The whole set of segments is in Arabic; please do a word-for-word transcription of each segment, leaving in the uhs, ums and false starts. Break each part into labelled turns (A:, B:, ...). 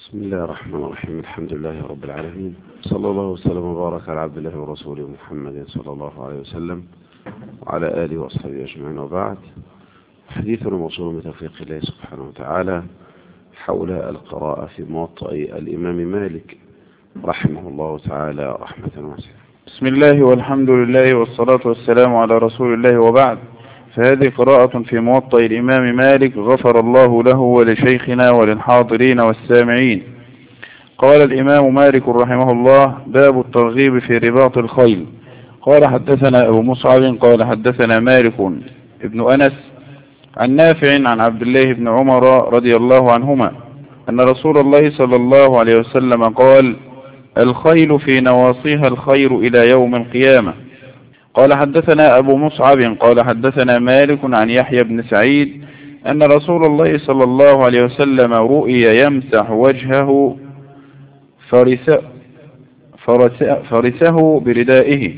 A: بسم الله الرحمن الرحيم. الحمد لله رب العالمين، صلى الله وسلم وبارك على عبد الله ورسوله محمد صلى الله عليه وسلم وعلى آله وأصحابه أجمعين، وبعد. حديثنا موصول من توفيق الله سبحانه وتعالى حول القراءة في موطأ الإمام مالك رحمه الله تعالى رحمة واسعة.
B: بسم الله والحمد لله والصلاة والسلام على رسول الله، وبعد. فهذه قراءة في موطأ الإمام مالك غفر الله له ولشيخنا وللحاضرين والسامعين. قال الإمام مالك رحمه الله: باب الترغيب في رباط الخيل. قال حدثنا أبو مصعب قال حدثنا مالك ابن أنس عن نافع عن عبد الله بن عمر رضي الله عنهما أن رسول الله صلى الله عليه وسلم قال: الخيل في نواصيها الخير إلى يوم القيامة. قال حدثنا أبو مصعب قال حدثنا مالك عن يحيى بن سعيد أن رسول الله صلى الله عليه وسلم رؤي يمسح وجهه فرس فرس فرسه بردائه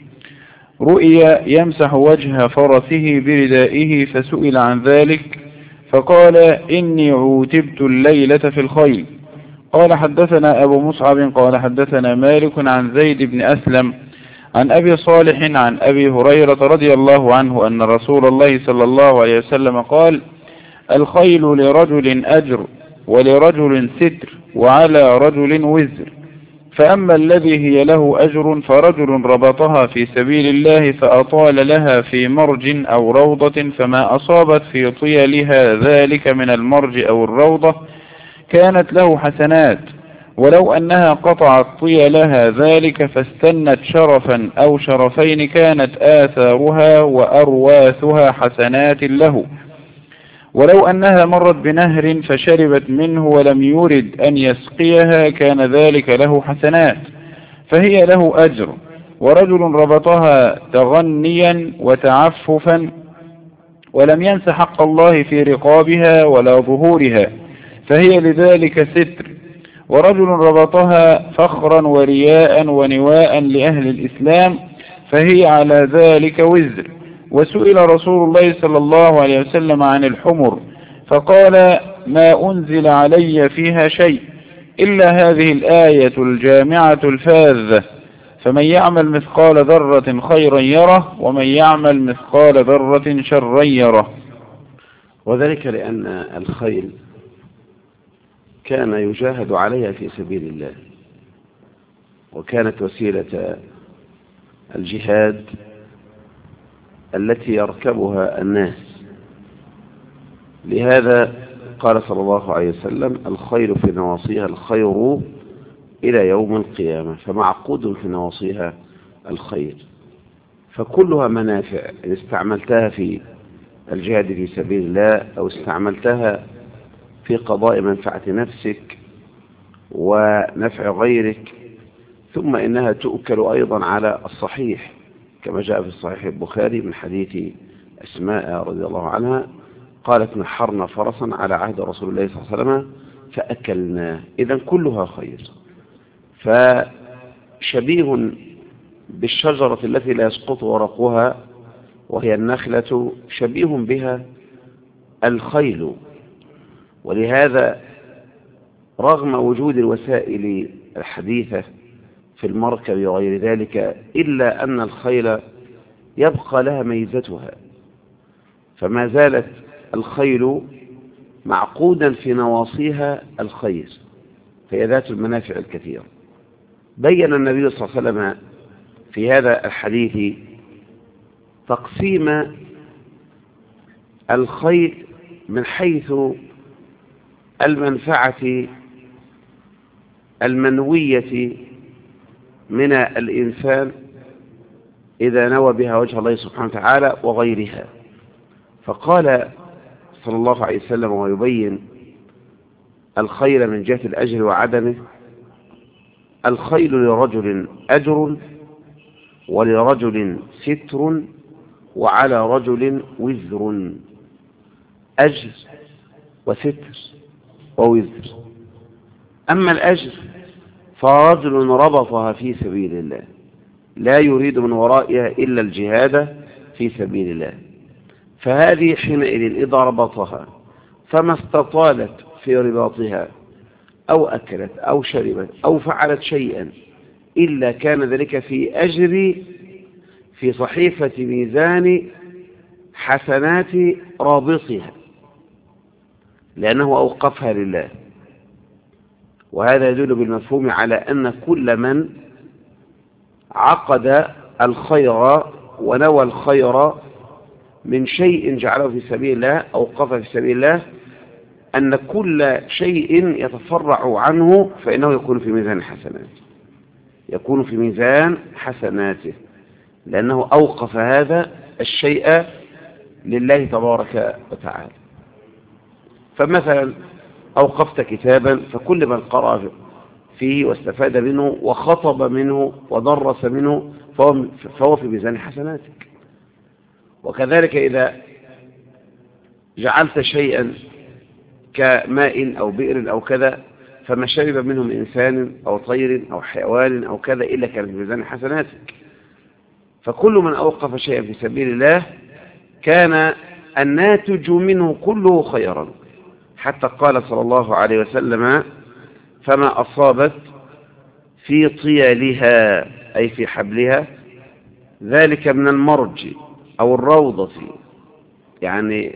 B: رؤي يمسح وجه فرسه بردائه فسئل عن ذلك فقال: إني عوتبت الليلة في الخيل. قال حدثنا أبو مصعب قال حدثنا مالك عن زيد بن أسلم عن أبي صالح عن أبي هريرة رضي الله عنه أن رسول الله صلى الله عليه وسلم قال: الخيل لرجل أجر ولرجل ستر وعلى رجل وزر، فأما الذي هي له أجر فرجل ربطها في سبيل الله فأطال لها في مرج أو روضة فما أصابت في طيلها ذلك من المرج أو الروضة كانت له حسنات، ولو أنها قطعت طيلها ذلك فاستنت شرفا أو شرفين كانت آثارها وأرواثها حسنات له، ولو أنها مرت بنهر فشربت منه ولم يرد أن يسقيها كان ذلك له حسنات، فهي له أجر. ورجل ربطها تغنيا وتعففا ولم ينس حق الله في رقابها ولا ظهورها فهي لذلك ستر. ورجل ربطها فخرا ورياء ونواء لأهل الإسلام فهي على ذلك وزر. وسئل رسول الله صلى الله عليه وسلم عن الحمر فقال: ما أنزل علي فيها شيء إلا هذه الآية الجامعة الفاذة، فمن يعمل مثقال ذرة خيرا يره ومن يعمل مثقال ذرة شرا يره.
A: وذلك لأن الخيل كان يجاهد عليها في سبيل الله، وكانت وسيلة الجهاد التي يركبها الناس. لهذا قال صلى الله عليه وسلم: الخيل في نواصيها الخير إلى يوم القيامة، فمعقود في نواصيها الخير، فكلها منافع إن استعملتها في الجهاد في سبيل الله أو استعملتها في قضاء منفعة نفسك ونفع غيرك. ثم إنها تؤكل أيضا على الصحيح كما جاء في الصحيح البخاري من حديث أسماء رضي الله عنها قالت: نحرنا فرسا على عهد رسول الله صلى الله عليه وسلم فأكلناه. إذن كلها خير. فشبيه بالشجرة التي لا يسقط ورقها وهي النخلة، شبيه بها الخيل. ولهذا رغم وجود الوسائل الحديثة في المركب وغير ذلك إلا أن الخيل يبقى لها ميزتها، فما زالت الخيل معقودا في نواصيها الخير، فهي ذات المنافع الكثيرة. بين النبي صلى الله عليه وسلم في هذا الحديث تقسيم الخيل من حيث المنفعة المنوية من الإنسان إذا نوى بها وجه الله سبحانه وتعالى وغيرها. فقال صلى الله عليه وسلم ويبين الخيل من جهة الأجر وعدمه: الخيل لرجل أجر ولرجل ستر وعلى رجل وزر. أجر وستر ووزر. أما الأجر فرجل ربطها في سبيل الله لا يريد من ورائها إلا الجهاد في سبيل الله، فهذه حينئذ إذا ربطها فما استطالت في رباطها أو أكلت أو شربت أو فعلت شيئا إلا كان ذلك في أجر في صحيفة ميزان حسنات رابطها، لأنه أوقفها لله. وهذا يدل بالمفهوم على أن كل من عقد الخير ونوى الخير من شيء جعله في سبيل الله أوقفه في سبيل الله، أن كل شيء يتفرع عنه فإنه يكون في ميزان حسناته، يكون في ميزان حسناته، لأنه أوقف هذا الشيء لله تبارك وتعالى. فمثلا أوقفت كتابا، فكل من قرأ فيه واستفاد منه وخطب منه ودرس منه فهو, فهو في ميزان حسناتك. وكذلك إذا جعلت شيئا كماء أو بئر أو كذا، فما شرب منه من إنسان أو طير أو حيوان أو كذا إلا كان في ميزان حسناتك. فكل من أوقف شيئا في سبيل الله كان الناتج منه كله خيرا، حتى قال صلى الله عليه وسلم: فما أصابت في طيالها أي في حبلها ذلك من المرج أو الروضة، يعني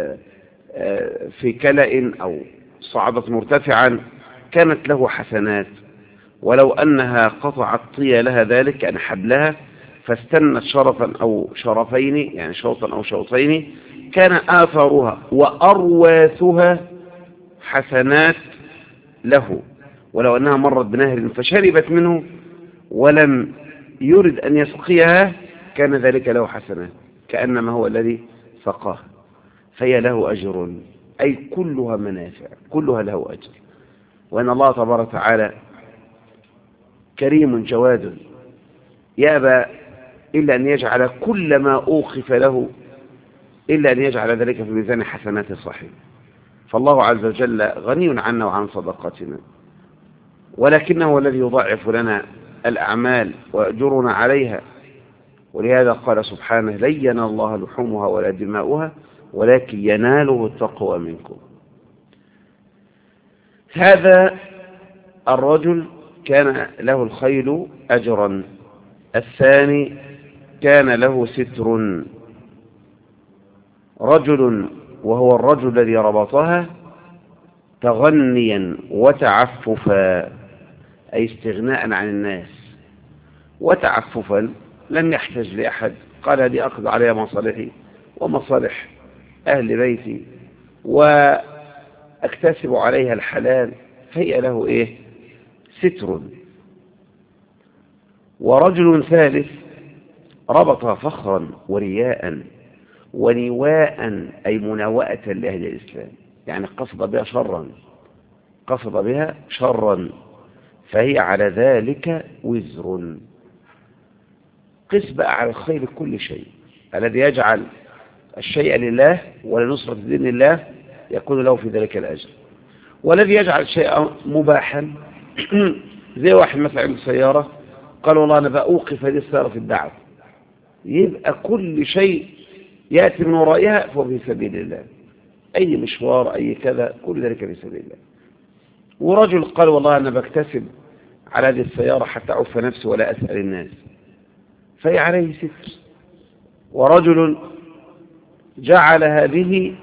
A: في كلأ أو صعدت مرتفعا كانت له حسنات، ولو أنها قطعت طيالها ذلك أن حبلها فاستنت شرفا أو شرفين، يعني شوطا أو شوطين، كان آثارها وأرواثها حسنات له. ولو أنها مرت بنهر فشربت منه ولم يرد أن يسقيها كان ذلك له حسنات كأنما هو الذي سقاه. فهي له أجر، أي كلها منافع، كلها له أجر. وأن الله تبارك وتعالى كريم جواد يأبى إلا أن يجعل كل ما أوقف له إلا أن يجعل ذلك في ميزان حسنات صحيح. فالله عز وجل غني عنا وعن صدقاتنا، ولكنه هو الذي يضاعف لنا الأعمال ويأجرنا عليها. ولهذا قال سبحانه: لن ينال الله لحومها ولا دماؤها ولكن يناله التقوى منكم. هذا الرجل كان له الخيل أجرا. الثاني كان له ستر. رجل وهو الرجل الذي ربطها تغنيا وتعففا، أي استغناء عن الناس، وتعففا لم يحتاج لأحد. قال: هذه أخذ عليها مصالحي ومصالح أهل بيتي وأكتسب عليها الحلال، فهي له إيه؟ ستر. ورجل ثالث ربطها فخرا ورياء ونواء، أي مناوءة لأهل الإسلام، يعني قصد بها شرا، قصد بها شرا، فهي على ذلك وزر. قس بقى على الخير كل شيء. الذي يجعل الشيء لله ولنصرة دين الله يكون له في ذلك الأجر، والذي يجعل الشيء مباحا زي واحد مثلا عنده سيارة قال: والله أنا بأوقف هذه السيارة في الدعوة، يبقى كل شيء يأتي من ورائها فهو في سبيل الله، أي مشوار أي كذا كل ذلك في سبيل الله. ورجل قال: والله أنا بكتسب على هذه السيارة حتى أعف نفسي ولا أسأل الناس، فهي عليه ستر. ورجل جعل هذه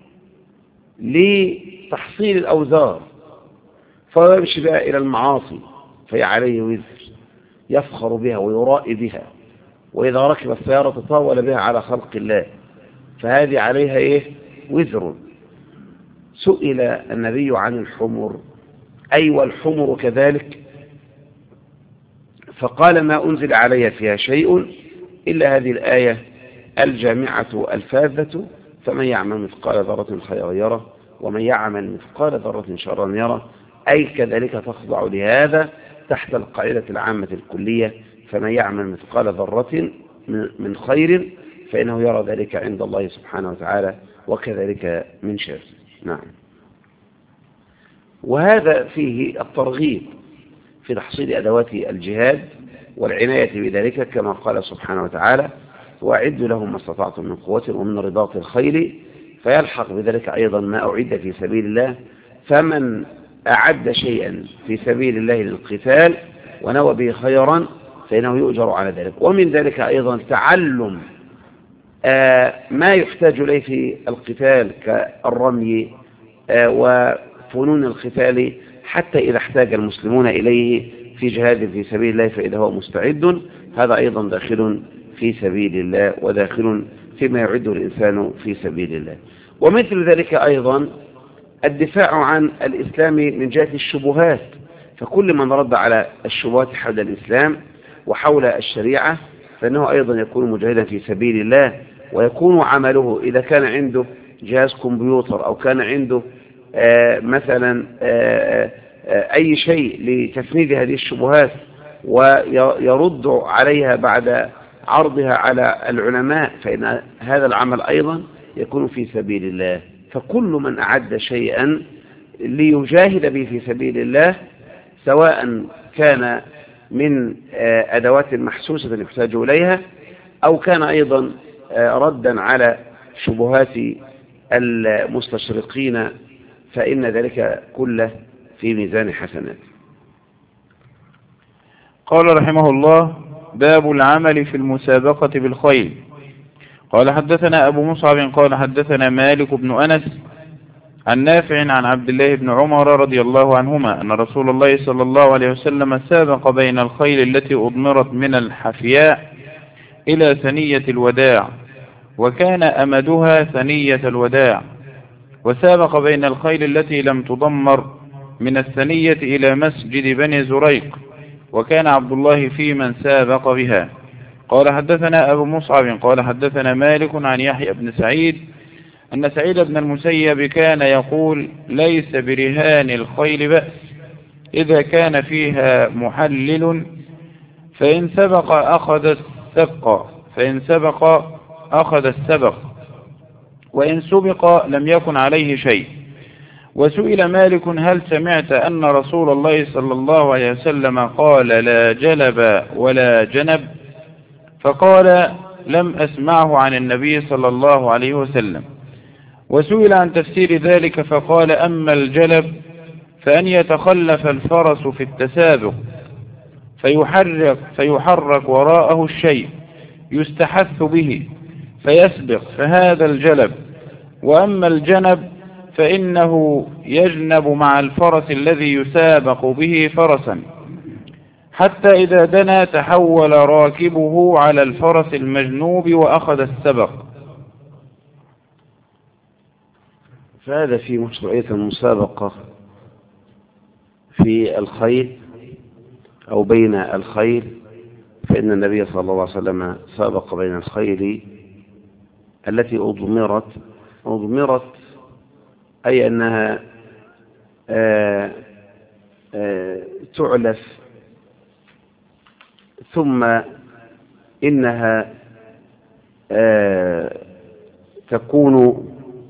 A: لتحصيل الأوزار فهو يمشي بها إلى المعاصي، فهي عليه وزر، يفخر بها ويرائي بها، وإذا ركب السيارة تطاول بها على خلق الله، فهذه عليها إيه؟ وزر. سئل النبي عن الحمر، أي والحمر كذلك، فقال: ما أنزل علي فيها شيء إلا هذه الآية الجامعة الفاذة: فمن يعمل مثقال ذرة خيرا يره ومن يعمل مثقال ذرة شرا يره. أي كذلك تخضع لهذا تحت القاعدة العامة الكلية: فمن يعمل مثقال ذرة من خير فإنه يرى ذلك عند الله سبحانه وتعالى، وكذلك من شر. نعم. وهذا فيه الترغيب في تحصيل أدوات الجهاد والعناية بذلك، كما قال سبحانه وتعالى: وأعدوا لهم ما استطعتم من قوة ومن رباط الخيل، فيلحق بذلك أيضا ما أعد في سبيل الله. فمن أعد شيئا في سبيل الله للقتال ونوى به خيرا فإنه يؤجر على ذلك. ومن ذلك أيضا تعلم ما يحتاج إليه في القتال كالرمي وفنون القتال، حتى إذا احتاج المسلمون إليه في جهاد في سبيل الله فإذا هو مستعد، هذا أيضا داخل في سبيل الله وداخل فيما يعد الإنسان في سبيل الله. ومثل ذلك أيضا الدفاع عن الإسلام من جهة الشبهات، فكل من رد على الشبهات حول الإسلام وحول الشريعة فإنه أيضا يكون مجاهدا في سبيل الله، ويكون عمله إذا كان عنده جهاز كمبيوتر أو كان عنده آه مثلا آه آه أي شيء لتفنيد هذه الشبهات ويرد عليها بعد عرضها على العلماء، فإن هذا العمل أيضا يكون في سبيل الله. فكل من أعد شيئا ليجاهد به في سبيل الله، سواء كان من أدوات محسوسة يحتاج إليها أو كان أيضا ردا على شبهات المستشرقين، فإن ذلك كله في ميزان حسنات.
B: قال رحمه الله: باب العمل في المسابقة بالخيل. قال حدثنا أبو مصعب قال حدثنا مالك بن أنس عن نافع عن عبد الله بن عمر رضي الله عنهما أن رسول الله صلى الله عليه وسلم سابق بين الخيل التي أضمرت من الحفياء إلى ثنية الوداع، وكان أمدها ثنية الوداع، وسابق بين الخيل التي لم تضمر من الثنية إلى مسجد بني زريق، وكان عبد الله في من سابق بها. قال حدثنا أبو مصعب قال حدثنا مالك عن يحيى بن سعيد أن سعيد بن المسيب كان يقول: ليس برهان الخيل بأس إذا كان فيها محلل، فإن سبق أخذ السبق فإن سبق أخذ السبق وإن سبق لم يكن عليه شيء. وسئل مالك: هل سمعت أن رسول الله صلى الله عليه وسلم قال: لا جلب ولا جنب؟ فقال: لم أسمعه عن النبي صلى الله عليه وسلم. وسئل عن تفسير ذلك فقال: أما الجلب فأن يتخلف الفرس في التسابق فيحرك, فيحرك وراءه الشيء يستحث به فيسبق، فهذا الجلب. وأما الجنب فإنه يجنب مع الفرس الذي يسابق به فرسا، حتى إذا دنا تحول راكبه على الفرس المجنوب وأخذ السبق.
A: فهذا في مشروعية المسابقة في الخيل أو بين الخيل، فإن النبي صلى الله عليه وسلم سابق بين الخيل التي أضمرت أضمرت أي أنها آآ آآ تعلف، ثم إنها تكون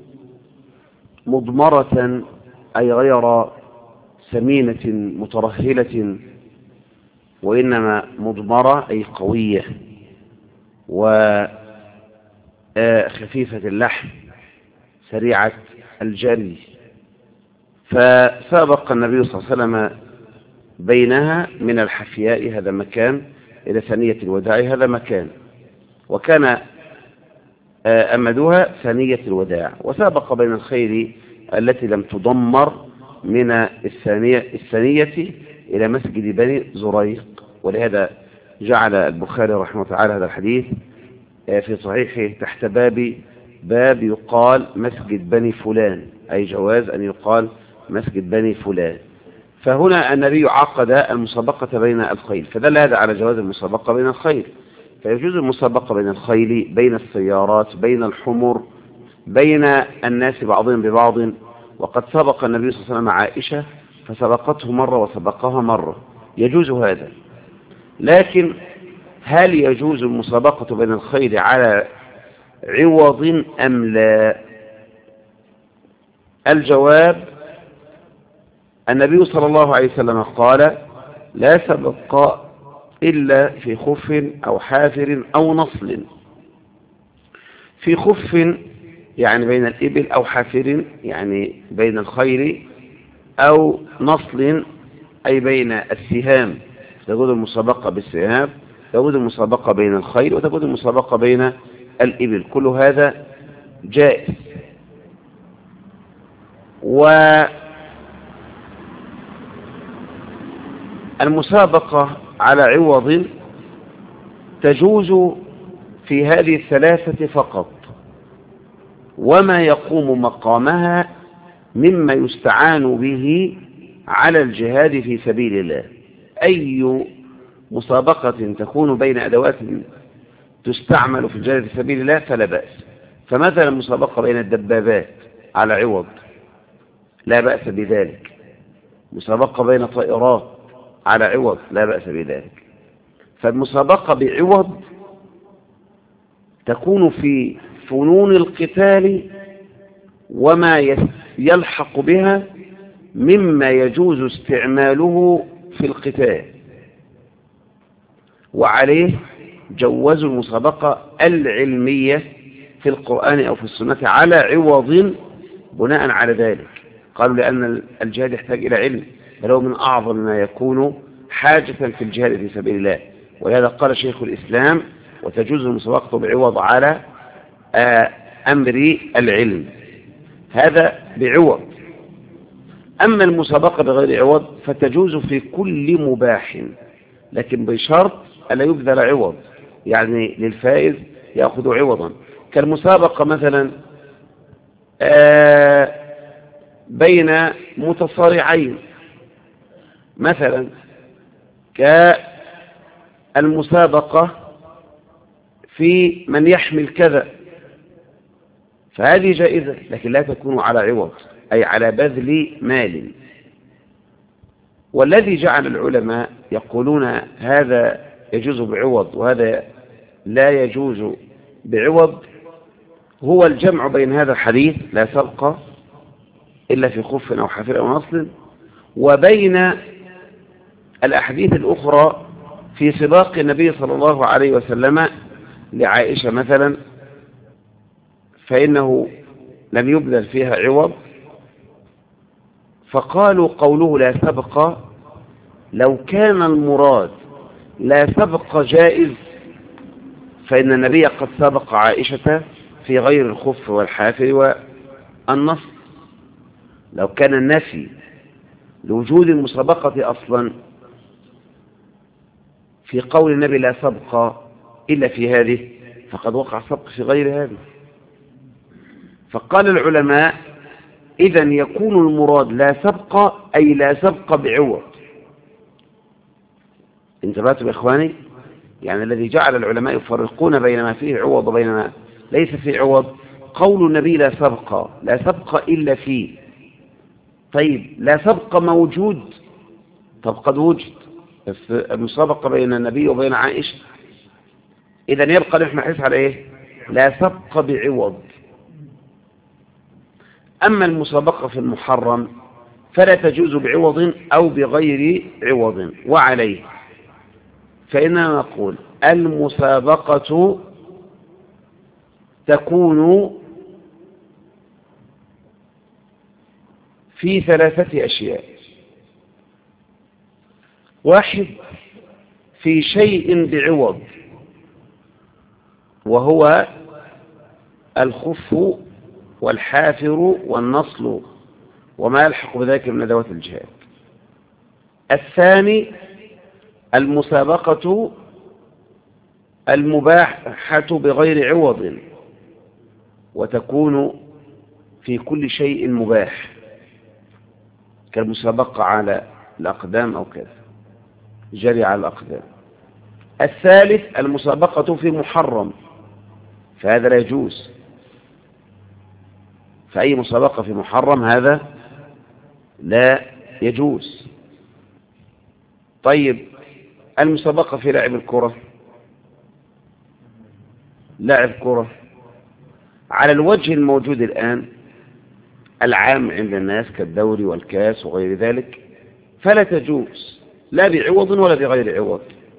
A: مضمرة أي غير سمينة مترهلة، وإنما مضمرة أي قوية وخفيفة اللحم سريعة الجري. فسابق النبي صلى الله عليه وسلم بينها من الحفياء هذا مكان إلى ثنية الوداع هذا مكان، وكان أمدها ثنية الوداع. وسابق بين الخيل التي لم تضمر من الثانية, الثانية إلى مسجد بني زريق، ولهذا جعل البخاري رحمه الله تعالى هذا الحديث في صحيحه تحت باب باب يقال مسجد بني فلان، أي جواز أن يقال مسجد بني فلان. فهنا النبي عقد المسابقة بين الخيل، فدل هذا على جواز المسابقة بين الخيل. فيجوز المسابقة بين الخيل، بين السيارات، بين الحمر، بين الناس بعضهم ببعض. وقد سبق النبي صلى الله عليه وسلم عائشة فسبقته مرة وسبقها مرة، يجوز هذا. لكن هل يجوز المسابقة بين الخيل على عوض أم لا؟ الجواب: النبي صلى الله عليه وسلم قال: لا سبق إلا في خف أو حافر أو نصل. في خف يعني بين الإبل، أو حافر يعني بين الخيل، أو نصل أي بين السهام، تجوز المسابقة بالسهام، تجوز المسابقة بين الخيل، وتجوز المسابقة بين الإبل، كل هذا جائز. والمسابقة على عوض تجوز في هذه الثلاثة فقط، وما يقوم مقامها مما يستعان به على الجهاد في سبيل الله. أي مسابقة تكون بين أدوات تستعمل في الجهاد في سبيل الله فلا بأس. فمثلا مسابقة بين الدبابات على عوض لا بأس بذلك، مسابقة بين طائرات على عوض لا بأس بذلك. فالمسابقة بعوض تكون في فنون القتال وما يلحق بها مما يجوز استعماله في القتال، وعليه جوزوا المسابقة العلمية في القرآن أو في السنة على عوض بناء على ذلك. قالوا لأن الجهاد يحتاج إلى علم، بل هو من أعظم ما يكون حاجة في الجهاد في سبيل الله. ولهذا قال شيخ الإسلام وتجوز المسابقة بعوض على أمر العلم، هذا بعوض. أما المسابقة بغير عوض فتجوز في كل مباح، لكن بشرط ألا يبذل عوض، يعني للفائز يأخذ عوضا، كالمسابقة مثلا بين متصارعين، مثلا كالمسابقة في من يحمل كذا، فهذه جائزة لكن لا تكون على عوض أي على بذل مال. والذي جعل العلماء يقولون هذا يجوز بعوض وهذا لا يجوز بعوض هو الجمع بين هذا الحديث لا سبق إلا في خف أو حافر أو نصل، وبين الأحاديث الأخرى في سباق النبي صلى الله عليه وسلم لعائشة مثلا، فإنه لم يبذل فيها عوض، فقالوا قوله لا سبق لو كان المراد لا سبق جائز فإن النبي قد سبق عائشة في غير الخف والحافر والنصر. لو كان النفي لوجود المسابقة أصلا في قول النبي لا سبق إلا في هذه فقد وقع سبق في غير هذه. فقال العلماء إذن يكون المراد لا سبق أي لا سبق بعوض. انتبهتم يا إخواني؟ يعني الذي جعل العلماء يفرقون بين ما فيه عوض وبين ما ليس فيه عوض قول النبي لا سبق، لا سبق إلا فيه. طيب لا سبق موجود، طب قد وجد المسابقة بين النبي وبين عائشة، إذن يبقى نحن نحس على إيه؟ لا سبق بعوض. أما المسابقة في المحرم فلا تجوز بعوض أو بغير عوض. وعليه فإننا نقول المسابقة تكون في ثلاثة أشياء: واحد في شيء بعوض وهو الخف والحافر والنصل وما يلحق بذلك من أدوات الجهاد. الثاني المسابقة المباحة بغير عوض، وتكون في كل شيء مباح كالمسابقة على الأقدام أو كذا، جري على الأقدام. الثالث المسابقة في محرم، فهذا لا يجوز، فأي مسابقة في محرم هذا لا يجوز. طيب المسابقة في لعب الكرة، لعب كرة على الوجه الموجود الآن العام عند الناس كالدوري والكاس وغير ذلك فلا تجوز لا بعوض ولا بغير عوض،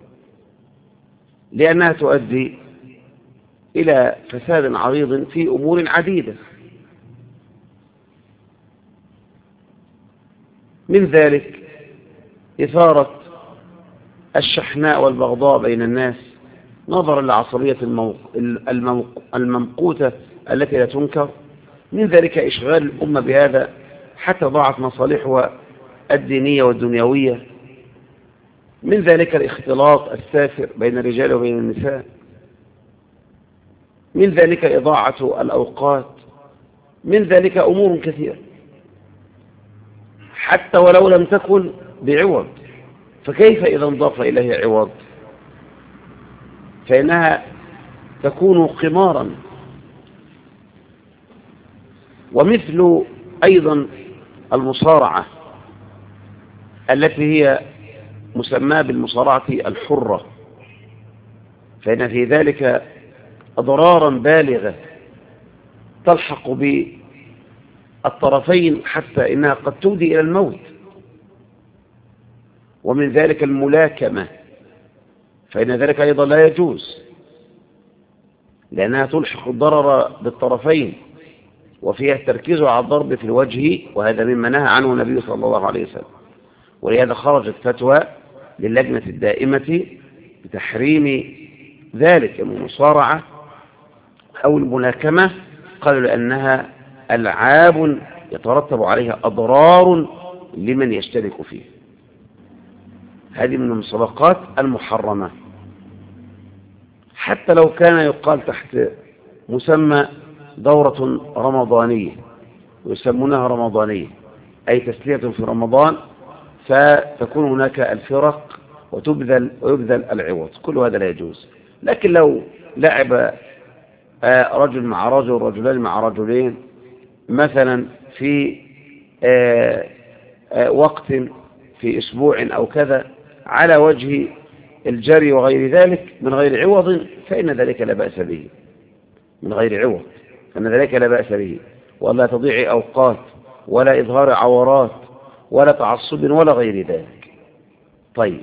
A: لأنها تؤدي إلى فساد عريض في أمور عديدة. من ذلك إثارة الشحناء والبغضاء بين الناس نظرا لعصبية الممقوتة التي لا تنكر. من ذلك إشغال الأمة بهذا حتى ضاعت مصالحها الدينية والدنيوية. من ذلك الاختلاط السافر بين الرجال وبين النساء. من ذلك إضاعة الأوقات. من ذلك أمور كثيرة حتى ولو لم تكن بعوض، فكيف إذا انضاف إليه عوض؟ فإنها تكون قمارا. ومثل أيضا المصارعة التي هي مسمى بالمصارعة الحرة، فإن في ذلك أضرارا بالغة تلحق بالطرفين حتى إنها قد تودي إلى الموت. ومن ذلك الملاكمة، فإن ذلك أيضا لا يجوز لأنها تلحق الضرر بالطرفين، وفيها التركيز على الضرب في الوجه، وهذا مما نهى عنه النبي صلى الله عليه وسلم. ولهذا خرجت فتوى للجنة الدائمة بتحريم ذلك من المصارعة أو الملاكمة، قالوا لأنها ألعاب يترتب عليها أضرار لمن يشترك فيه. هذه من المسابقات المحرمة، حتى لو كان يقال تحت مسمى دورة رمضانية، ويسمونها رمضانية أي تسلية في رمضان، فتكون هناك الفرق وتبذل ويبذل العوض، كل هذا لا يجوز. لكن لو لعب رجل مع رجل، رجلان مع رجلين مثلا في وقت في أسبوع أو كذا على وجه الجري وغير ذلك من غير عوض، فإن ذلك لا بأس به. من غير عوض فإن ذلك لا بأس به، ولا تضيع أوقات ولا إظهار عورات ولا تعصب ولا غير ذلك. طيب،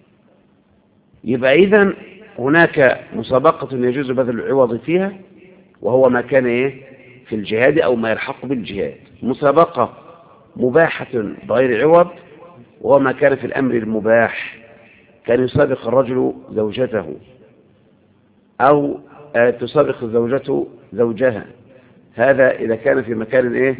A: يبقى إذن هناك مسابقة يجوز بذل العوض فيها، وهو ما كان إيه في الجهاد أو ما يلحق بالجهاد. مسابقة مباحة بغير عوض وهو ما كان في الأمر المباح، كان يسابق الرجل زوجته أو تسابق زوجته زوجها، هذا إذا كان في مكان إيه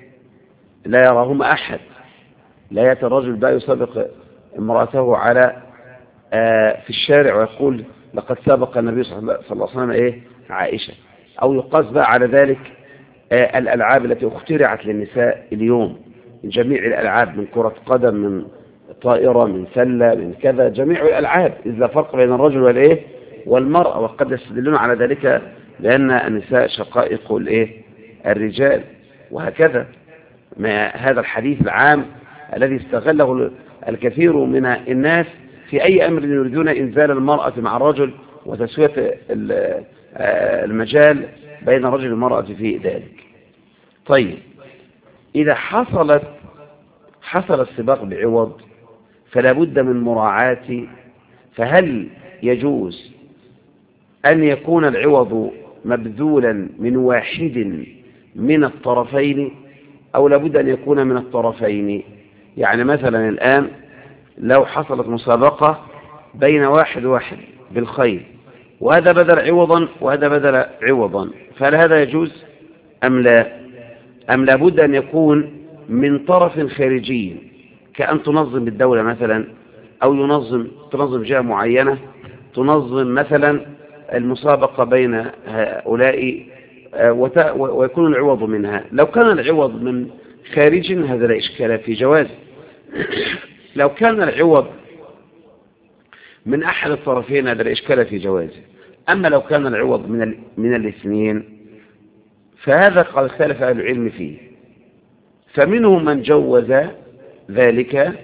A: لا يراهما أحد. لا يأتي الرجل بقى يسابق امرأته على في الشارع ويقول لقد سابق النبي صلى الله عليه وسلم إيه عائشة، أو يقاس بقى على ذلك الألعاب التي اخترعت للنساء اليوم، من جميع الألعاب، من كرة قدم، من طائرة، من سلة، من كذا، جميع الألعاب، إذ لا فرق بين الرجل والإيه والمرأة. وقد يستدلون على ذلك لأن النساء شقائق الإيه الرجال، وهكذا ما هذا الحديث العام الذي استغله الكثير من الناس في أي أمر يريدون إنزال المرأة مع الرجل وتسوية المجال بين الرجل والمرأة في ذلك. طيب، إذا حصلت حصل السباق بعوض فلا بد من مراعاة، فهل يجوز أن يكون العوض مبذولا من واحد من الطرفين أو لابد أن يكون من الطرفين؟ يعني مثلا الآن لو حصلت مسابقة بين واحد واحد بالخير، وهذا بدل عوضا وهذا بدل عوضا، فهل هذا يجوز أم لا؟ أم لابد أن يكون من طرف خارجي، كأن تنظم الدولة مثلا، أو ينظم تنظم جهة معينة تنظم مثلا المسابقة بين هؤلاء ويكون العوض منها. لو كان العوض من خارج هذا لا إشكال في جواز. لو كان العوض من أحد الطرفين هذا لا إشكال في جوازه. أما لو كان العوض من من الاثنين فهذا قد اختلف أهل العلم فيه، فمنهم من جوز ذلك،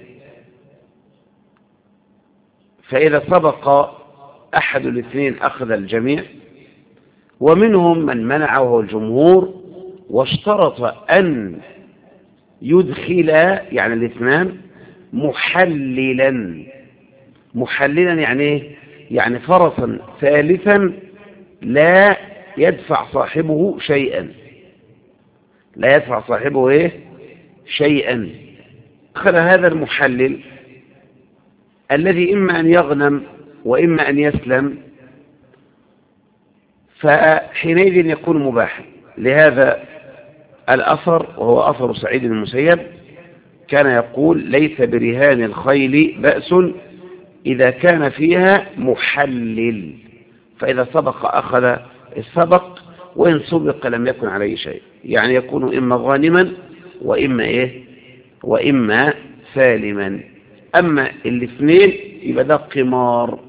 A: فإذا سبق أحد الاثنين أخذ الجميع، ومنهم من منع وهو الجمهور، واشترط أن يدخل يعني الاثنان محللا. محللا يعني ايه؟ يعني فرسا ثالثا لا يدفع صاحبه شيئا، لا يدفع صاحبه ايه شيئا، أخذ هذا المحلل الذي إما أن يغنم وإما أن يسلم، فحينئذ يكون مباحا. لهذا الأثر، وهو أثر سعيد بن المسيب، كان يقول: ليس برهان الخيل بأس إذا كان فيها محلل، فإذا سبق أخذ السبق، وإن سبق لم يكن عليه شيء. يعني يكون إما غانما وإما إيه وإما سالما. أما الاثنين يبقى ده قمار،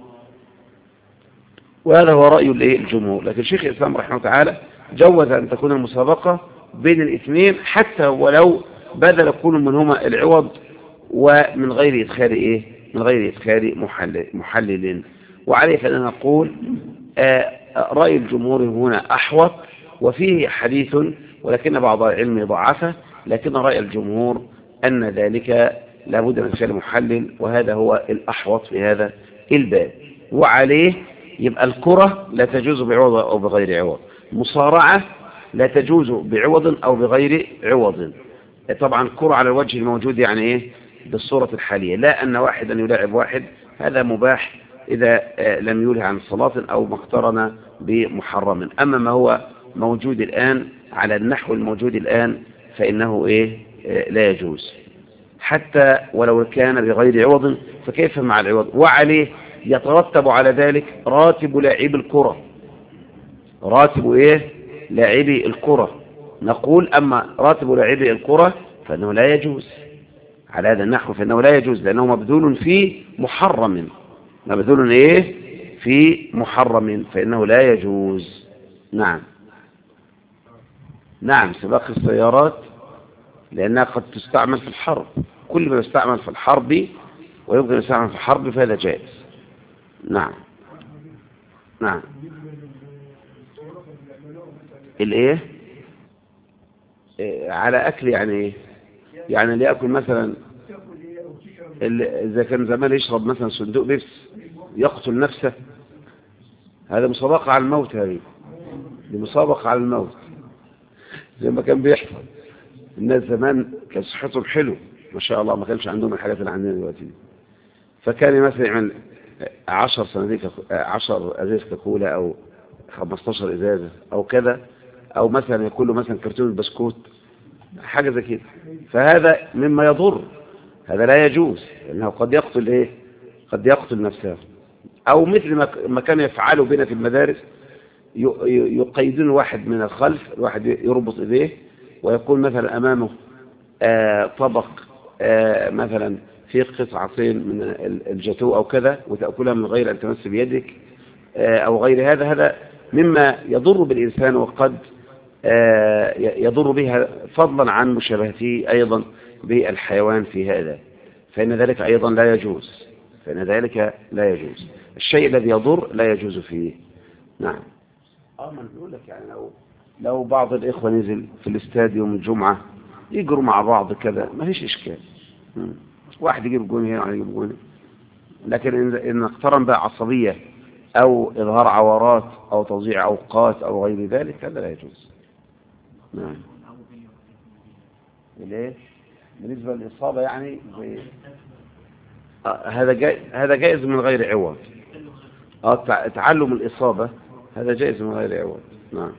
A: وهذا هو رأي الجمهور. لكن شيخ الإسلام رحمه الله تعالى جوز أن تكون المسابقة بين الاثنين، حتى ولو بدل كل منهما العوض ومن غير إدخال إيه من غير إدخال محلل, محلل. وعليه فإننا نقول آه رأي الجمهور هنا أحوط، وفيه حديث ولكن بعض العلم ضعفه، لكن رأي الجمهور أن ذلك لابد من إدخال محلل، وهذا هو الأحوط في هذا الباب. وعليه يبقى الكرة لا تجوز بعوض أو بغير عوض، مصارعة لا تجوز بعوض أو بغير عوض. طبعا الكرة على الوجه الموجود يعني إيه بالصورة الحالية، لا أن واحدا يلاعب واحد، هذا مباح إذا لم يلهي عن صلاة أو ما اقترن بمحرم. أما ما هو موجود الآن على النحو الموجود الآن فإنه إيه لا يجوز، حتى ولو كان بغير عوض، فكيف مع العوض؟ وعليه يترتب على ذلك راتب لاعب الكرة، راتب إيه لاعبي الكرة. نقول أما راتب لاعبي الكرة فإنه لا يجوز على هذا النحو، فإنه لا يجوز لأنه مبذول في محرم، مبذول إيه في محرم، فإنه لا يجوز. نعم نعم سباق السيارات لأنها قد تستعمل في الحرب، كل ما يستعمل في الحرب ويمكن يستعمل في الحرب فهذا جائز. نعم نعم الايه على اكل يعني ايه؟ يعني اللي ياكل مثلا اذا كان زمان يشرب مثلا صندوق بيبس يقتل نفسه، هذا مسابقة على الموت، هذه دي مسابقة على الموت زي ما كان بيحصل. الناس زمان كان صحتهم حلو ما شاء الله، ما كانش عندهم الحاجات اللي عندنا دلوقتي، فكان مثلا يعمل عشر صناديق عشر ازاز كاكولا او خمستاشر ازازه او كذا، او مثلا يكون له مثلا كرتون بسكوت حاجه زي كده، فهذا مما يضر، هذا لا يجوز لانه قد يقتل ايه قد يقتل نفسه. او مثل ما كان يفعله بنا في المدارس، يقيدون واحد من الخلف، الواحد يربط ايديه ويكون مثلا امامه آه طبق آه مثلا في قطعتين من الجاتو أو كذا، وتأكلها من غير أن تمس بيدك أو غير هذا، هذا مما يضر بالإنسان وقد يضر بها، فضلا عن مشابهته أيضا بالحيوان في هذا، فإن ذلك أيضا لا يجوز، فإن ذلك لا يجوز. الشيء الذي يضر لا يجوز فيه. نعم. اه ما نقول لك يعني لو لو بعض الإخوة نزل في الاستاد يوم الجمعة يجروا مع بعض كذا ما فيش إشكال، واحد يجيب جون هنا واحد يجيب جون، لكن إن اقترن بقى عصبية أو إظهار عورات أو توزيع أوقات أو غير ذلك هذا لا يجوز. نعم. ليه؟ بالنسبة للإصابة يعني زي... آه هذا جائز، هذا جائز من غير عوض. آه تعلم الإصابة هذا جائز من غير عوض. نعم.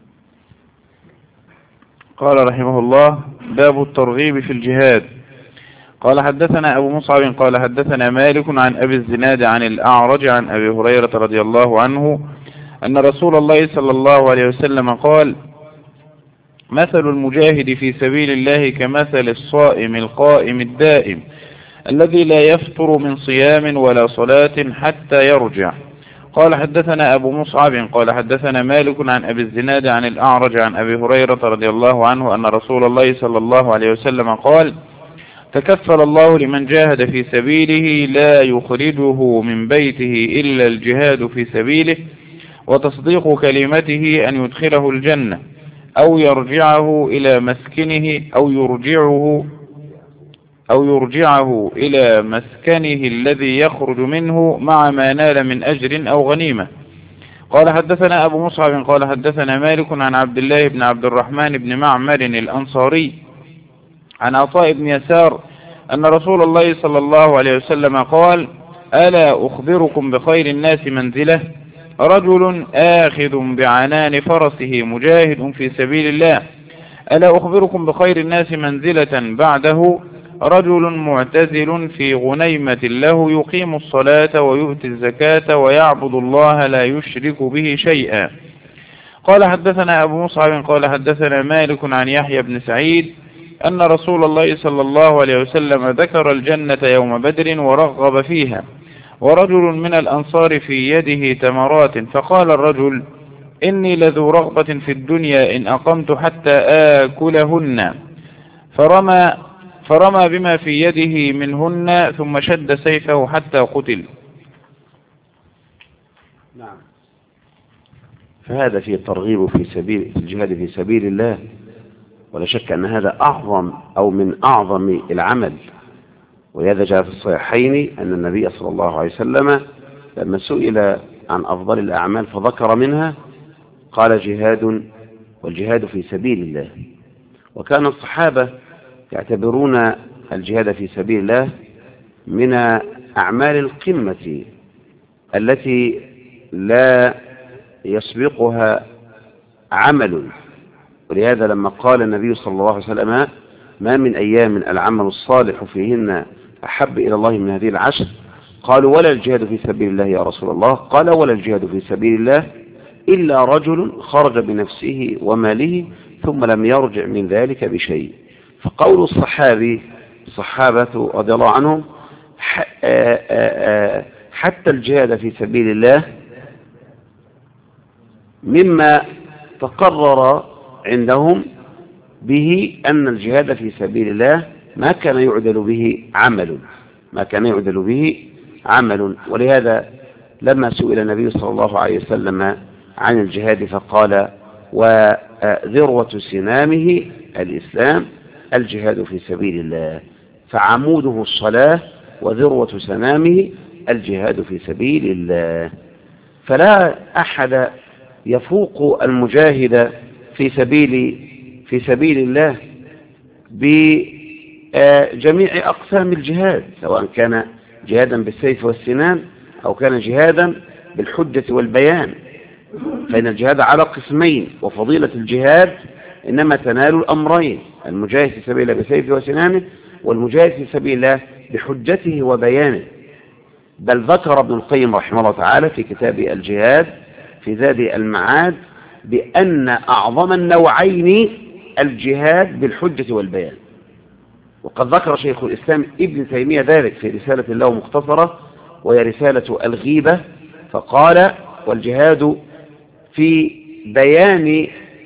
B: قال رحمه الله: باب الترغيب في الجهاد. قال حدثنا أبو مصعب قال حدثنا مالك عن أبي الزناد عن الأعرج عن أبي هريرة رضي الله عنه أن رسول الله صلى الله عليه وسلم قال: مثل المجاهد في سبيل الله كمثل الصائم القائم الدائم الذي لا يفطر من صيام ولا صلاة حتى يرجع. قال حدثنا أبو مصعب قال حدثنا مالك عن أبي الزناد عن الأعرج عن أبي هريرة رضي الله عنه أن رسول الله صلى الله عليه وسلم قال: تكفل الله لمن جاهد في سبيله لا يخرجه من بيته إلا الجهاد في سبيله وتصديق كلمته أن يدخله الجنة أو يرجعه إلى مسكنه أو يرجعه أو يرجعه إلى مسكنه الذي يخرج منه مع ما نال من أجر أو غنيمة. قال حدثنا أبو مصعب قال حدثنا مالك عن عبد الله بن عبد الرحمن بن معمر الأنصاري عن عطاء بن يسار أن رسول الله صلى الله عليه وسلم قال: ألا أخبركم بخير الناس منزلة؟ رجل آخذ بعنان فرسه مجاهد في سبيل الله. ألا أخبركم بخير الناس منزلة بعده؟ رجل معتزل في غنيمة له يقيم الصلاة ويؤتي الزكاة ويعبد الله لا يشرك به شيئا. قال حدثنا أبو مصعب قال حدثنا مالك عن يحيى بن سعيد أن رسول الله صلى الله عليه وسلم ذكر الجنة يوم بدر ورغب فيها، ورجل من الأنصار في يده تمرات، فقال الرجل: إني لذو رغبة في الدنيا إن أقمت حتى آكلهن، فرمى, فرمى بما في يده منهن ثم شد سيفه حتى قتل.
A: نعم. فهذا فيه الترغيب في سبيل في الجهاد في سبيل الله، ولا شك أن هذا أعظم أو من أعظم العمل. ولهذا جاء في الصحيحين أن النبي صلى الله عليه وسلم لما سئل عن أفضل الأعمال فذكر منها قال: جهاد، والجهاد في سبيل الله. وكان الصحابة يعتبرون الجهاد في سبيل الله من أعمال القمة التي لا يسبقها عمل. ولهذا لما قال النبي صلى الله عليه وسلم: ما من أيام العمل الصالح فيهن أحب إلى الله من هذه العشر، قالوا: ولا الجهاد في سبيل الله يا رسول الله؟ قال: ولا الجهاد في سبيل الله إلا رجل خرج بنفسه وماله ثم لم يرجع من ذلك بشيء. فقول الصحابي الصحابة رضي الله عنهم حتى الجهاد في سبيل الله مما تقرر عندهم به أن الجهاد في سبيل الله ما كان يعدل به عمل ما كان يعدل به عمل. ولهذا لما سئل النبي صلى الله عليه وسلم عن الجهاد فقال: وذروة سنامه الإسلام الجهاد في سبيل الله، فعموده الصلاة وذروة سنامه الجهاد في سبيل الله. فلا أحد يفوق المجاهد في سبيل في سبيل الله بجميع أقسام الجهاد، سواء كان جهادا بالسيف والسنان أو كان جهادا بالحجة والبيان. فإن الجهاد على قسمين، وفضيلة الجهاد إنما تنال الأمرين: المجاهد في سبيل الله بسيفه وسنانه، والمجاهد في سبيل الله بحجته وبيانه. بل ذكر ابن القيم رحمه الله تعالى في كتاب الجهاد في زاد المعاد بأن أعظم النوعين الجهاد بالحجة والبيان. وقد ذكر شيخ الإسلام ابن تيمية ذلك في رسالة له مختصرة وهي رسالة الغيبة، فقال: والجهاد في بيان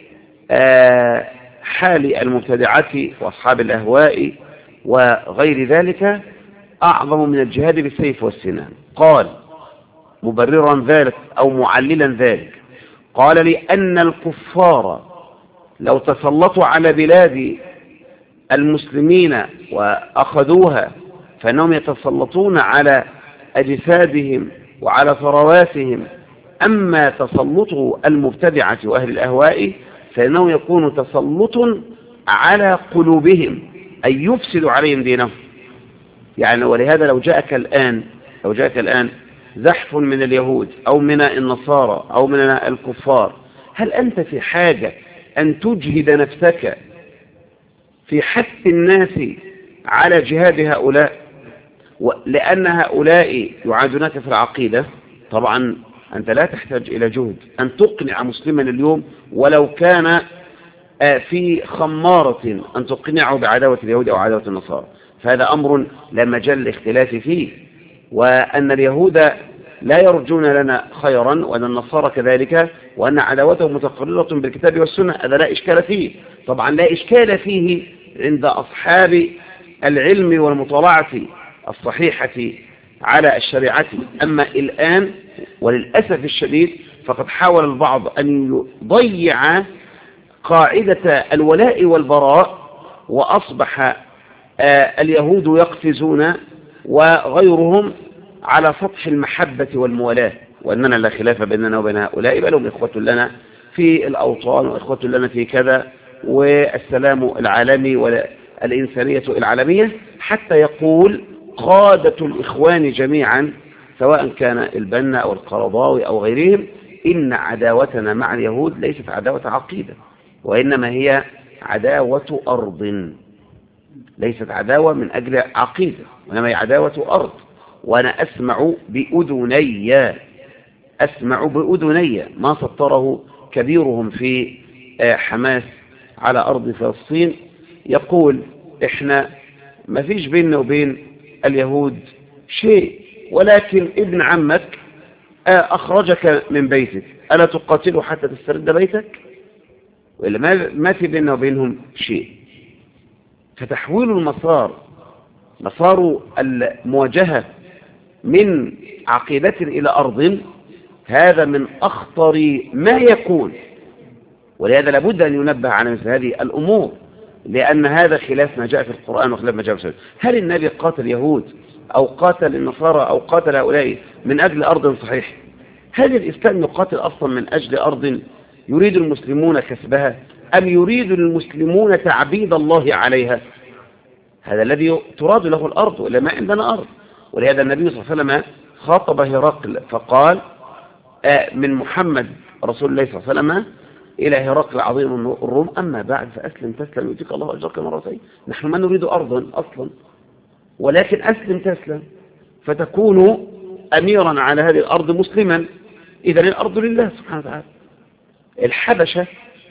A: حال المبتدعة وأصحاب الأهواء وغير ذلك أعظم من الجهاد بالسيف والسنان. قال مبررا ذلك أو معللا ذلك، قال: لأن الكفار لو تسلطوا على بلاد المسلمين وأخذوها فإنهم يتسلطون على أجسادهم وعلى ثرواتهم، أما تسلط المبتدعة وأهل الأهواء فإنه يكون تسلط على قلوبهم، أي يفسد عليهم دينهم. يعني ولهذا لو جاءك الآن لو جاءك الآن زحف من اليهود أو من النصارى أو من الكفار، هل أنت في حاجة أن تجهد نفسك في حث الناس على جهاد هؤلاء؟ لأن هؤلاء يعادونك في العقيدة. طبعا أنت لا تحتاج إلى جهد أن تقنع مسلما اليوم ولو كان في خمارة أن تقنعه بعداوة اليهود أو عداوة النصارى، فهذا أمر لا مجال للاختلاف فيه. وأن اليهود لا يرجون لنا خيرا وأن النصارى كذلك، وأن عداوتهم متقررة بالكتاب والسنة، هذا لا إشكال فيه. طبعا لا إشكال فيه عند أصحاب العلم والمطالعة الصحيحة على الشريعة. أما الآن وللأسف الشديد فقد حاول البعض أن يضيع قاعدة الولاء والبراء، وأصبح اليهود يقفزون وغيرهم على سطح المحبة والموالاة، وأننا لا خلاف بيننا وبين هؤلاء، بل هم إخوة لنا في الأوطان وإخوة لنا في كذا، والسلام العالمي والإنسانية العالمية. حتى يقول قادة الإخوان جميعا سواء كان البنا أو القرضاوي أو غيرهم إن عداوتنا مع اليهود ليست عداوة عقيدة، وإنما هي عداوة أرض، ليست عداوة من أجل عقيدة، وإنما هي عداوة أرض. وأنا أسمع بأذني أسمع بأذني ما سطره كبيرهم في حماس على أرض فلسطين، يقول إحنا ما فيش بيننا وبين اليهود شيء، ولكن ابن عمك أخرجك من بيتك، ألا تقاتله حتى تسترد بيتك؟ وإلا ما ما في بيننا وبينهم شيء. فتحويل المسار، مسار المواجهة من عقيدة إلى أرض، هذا من أخطر ما يكون، ولهذا لابد أن ينبه على مثل هذه الأمور، لأن هذا خلاف ما جاء في القرآن وخلاف ما جاء في السنة. هل النبي قاتل اليهود أو قاتل النصارى أو قاتل هؤلاء من أجل أرض صحيح؟ هل الإسلام يقاتل أصلا من أجل أرض يريد المسلمون كسبها، أم يريد المسلمون تعبيد الله عليها؟ هذا الذي تراد له الأرض، ولا ما عندنا أرض. ولهذا النبي صلى الله عليه وسلم خاطب هرقل فقال آه من محمد رسول الله صلى الله عليه وسلم إلى هرقل عظيم الروم: أما بعد فأسلم تسلم يؤتيك الله أجرك مرتين. نحن ما نريد أرضا أصلا، ولكن أسلم تسلم فتكون أميرا على هذه الأرض مسلما. إذن الأرض لله سبحانه وتعالى. الحبشة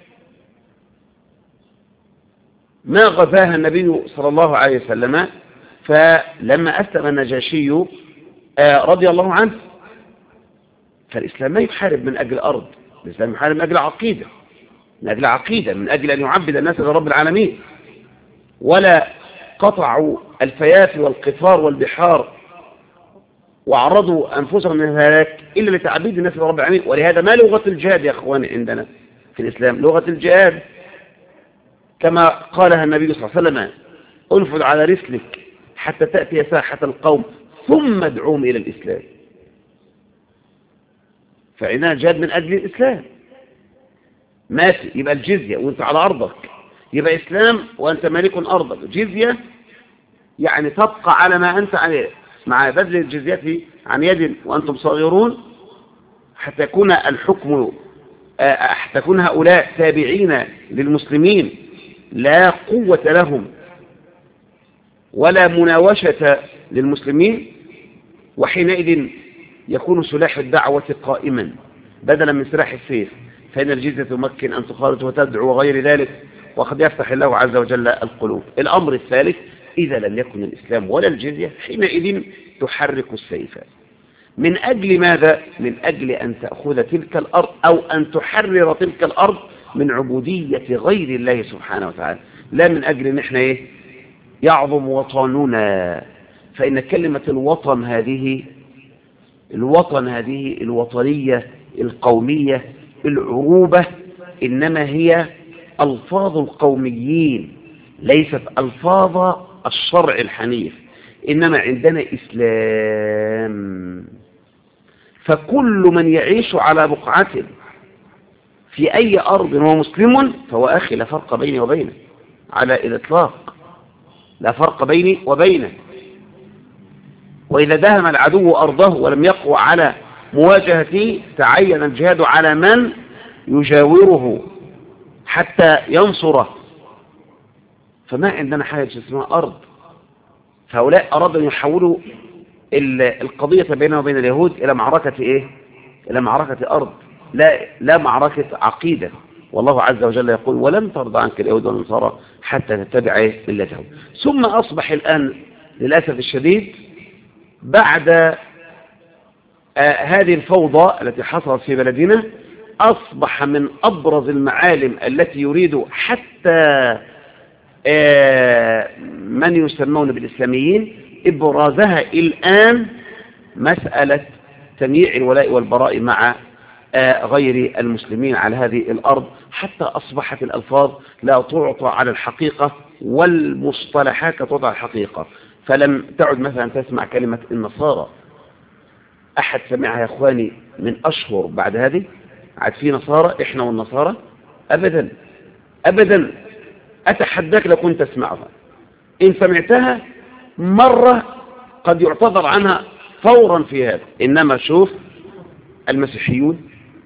A: ما غزاها النبي صلى الله عليه وسلم، فلما أسلم النجاشي رضي الله عنه، فالإسلام ما يحارب من أجل أرض، الإسلام يحارب من أجل عقيدة، من أجل عقيدة، من أجل أن يعبد الناس لرب العالمين. ولا قطعوا الفيافي والقفار والبحار وعرضوا أنفسهم من الهلاك إلا لتعبيد الناس لرب العالمين. ولهذا ما لغة الجهاد يا أخواني عندنا في الإسلام؟ لغة الجهاد كما قالها النبي صلى الله عليه وسلم: انفذ على رسلك حتى تأتي ساحة القوم ثم ادعوهم إلى الإسلام. فعندنا جهاد من أجل الإسلام. ماشي، يبقى الجزية وانت على أرضك، يبقى إسلام وأنت مالك أرضك. جزية يعني تبقى على ما أنت عليه مع بذل الجزية عن يد وأنتم صغيرون، حتى يكون الحكم حتى يكون هؤلاء تابعين للمسلمين لا قوة لهم ولا مناوشة للمسلمين، وحينئذ يكون سلاح الدعوة قائما بدلا من سلاح السيف، فإن الجزية تمكن أن تخارج وتدعو وغير ذلك، وقد يفتح الله عز وجل القلوب. الأمر الثالث: إذا لم يكن الإسلام ولا الجزية، حينئذ تحرك السيف. من أجل ماذا؟ من أجل أن تأخذ تلك الأرض أو أن تحرر تلك الأرض من عبودية غير الله سبحانه وتعالى، لا من أجل أن احنا إيه؟ يعظم وطننا. فإن كلمة الوطن هذه الوطن هذه الوطنية القومية العروبة إنما هي ألفاظ القوميين، ليست ألفاظ الشرع الحنيف، إنما عندنا إسلام. فكل من يعيش على بقعة في أي أرض وهو مسلم فهو أخي، لا فرق بيني وبينه على الإطلاق، لا فرق بيني وبينه. وإذا دهم العدو أرضه ولم يقوى على مواجهته تعين الجهاد على من يجاوره حتى ينصره. فما عندنا حاجة اسمها أرض. فهؤلاء أرادوا أن يحولوا القضية بيننا وبين اليهود إلى معركة إيه؟ إلى معركة أرض، لا لا معركة عقيدة. والله عز وجل يقول: ولن ترضى عنك اليهود والنصارى حتى تتبع ملتهم. ثم أصبح الآن للأسف الشديد بعد آه هذه الفوضى التي حصلت في بلدنا، أصبح من أبرز المعالم التي يريد حتى آه من يسمون بالإسلاميين إبرازها الآن مسألة تمييع الولاء والبراء مع آه غير المسلمين على هذه الأرض، حتى أصبحت الألفاظ لا تعطى على الحقيقة والمصطلحات لا تعطى على الحقيقة. فلم تعد مثلا تسمع كلمة النصارى، أحد سمعها يا أخواني من أشهر بعد هذه؟ عاد في نصارى إحنا والنصارى؟ أبدا أبدا. أتحداك لو كنت تسمعها. إن سمعتها مرة قد يعتذر عنها فورا في هذا. إنما شوف المسيحيون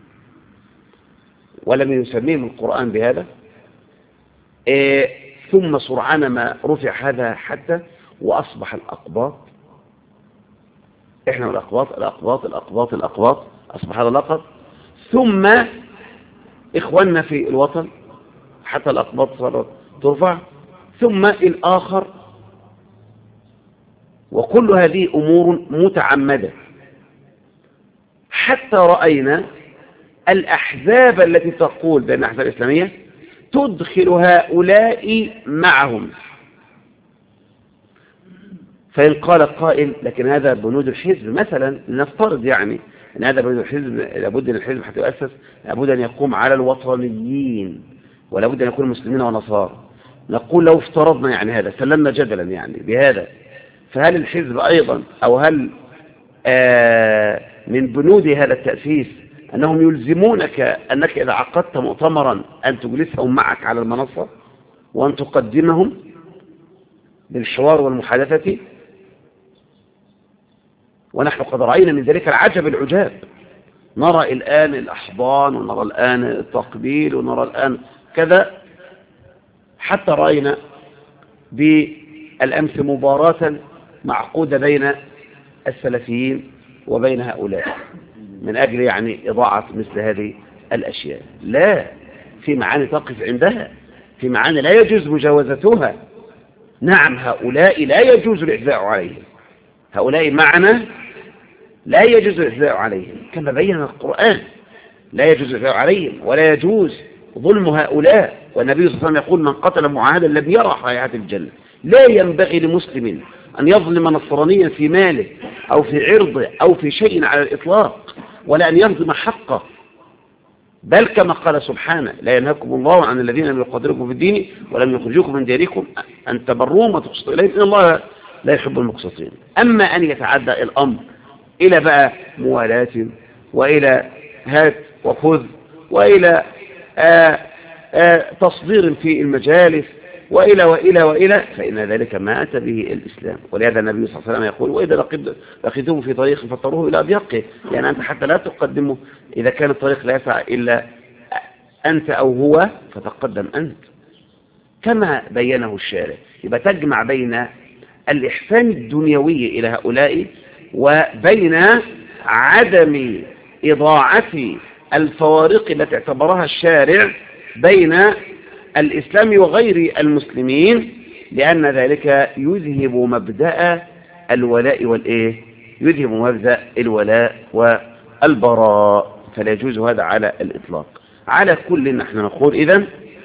A: ولم يسميهم القرآن بهذا، إيه ثم سرعان ما رفع هذا حتى وأصبح الأقباط، إحنا الأقباط الأقباط الأقباط الأقباط أصبح هذا اللقب، ثم إخواننا في الوطن حتى الأقباط صارت ترفع، ثم الآخر، وكل هذه أمور متعمدة، حتى رأينا الأحزاب التي تقول بأن الأحزاب الإسلامية تدخل هؤلاء معهم. فإن قال قائل لكن هذا بنود الحزب مثلا، لنفترض يعني أن هذا بنود الحزب، لابد أن الحزب حتى يؤسس لابد أن يقوم على الوطنيين ولابد أن يكون مسلمين ونصارى. نقول لو افترضنا يعني هذا، سلمنا جدلا يعني بهذا، فهل الحزب أيضا أو هل آه من بنود هذا التأسيس أنهم يلزمونك أنك إذا عقدت مؤتمرا أن تجلسهم معك على المنصة وأن تقدمهم بالحوار والمحادثة؟ ونحن قد رأينا من ذلك العجب العجاب، نرى الآن الأحضان ونرى الآن التقبيل ونرى الآن كذا، حتى رأينا بالأمس مباراة معقودة بين السلفيين وبين هؤلاء من أجل يعني إضاعة مثل هذه الأشياء. لا، في معاني تقف عندها، في معاني لا يجوز مجاوزتها. نعم هؤلاء لا يجوز الإعزاء عليهم، هؤلاء معنا لا يجوز الإعزاء عليهم كما بين القرآن، لا يجوز الإعزاء عليهم ولا يجوز ظلم هؤلاء. والنبي صلى الله عليه وسلم يقول من قتل معاهدا لم يرى رائحة الجنة. لا ينبغي لمسلم أن يظلم نصرانيا في ماله أو في عرضه أو في شيء على الإطلاق، ولا أن يظلم حقه، بل كما قال سبحانه لا ينهاكم الله عن الذين لم يقاتلوكم في الدين ولم يخرجوكم من دياركم أن تبروهم وتقسطوا إليهم إن الله لا يحب المقسطين. أما أن يتعدى الأمر إلى بقى موالاة وإلى هات وخذ وإلى آآ آآ تصدير في المجالس وإلى وإلى وإلى، فإن ذلك ما أتى به الإسلام. ولهذا النبي صلى الله عليه وسلم يقول وإذا لقيتم في طريق فاضطروه إلى أضيقه، يعني أنت حتى لا تقدمه إذا كان الطريق لا يسع إلا أنت أو هو فتقدم أنت كما بينه الشارع. يبقى تجمع بين الإحسان الدنيوي إلى هؤلاء وبين عدم إضاعة الفوارق التي اعتبرها الشارع بين الإسلام وغير المسلمين، لأن ذلك يذهب مبدأ الولاء والإيه؟ يذهب مبدأ الولاء والبراء، فلا يجوز هذا على الإطلاق. على كل نحن نقول إذن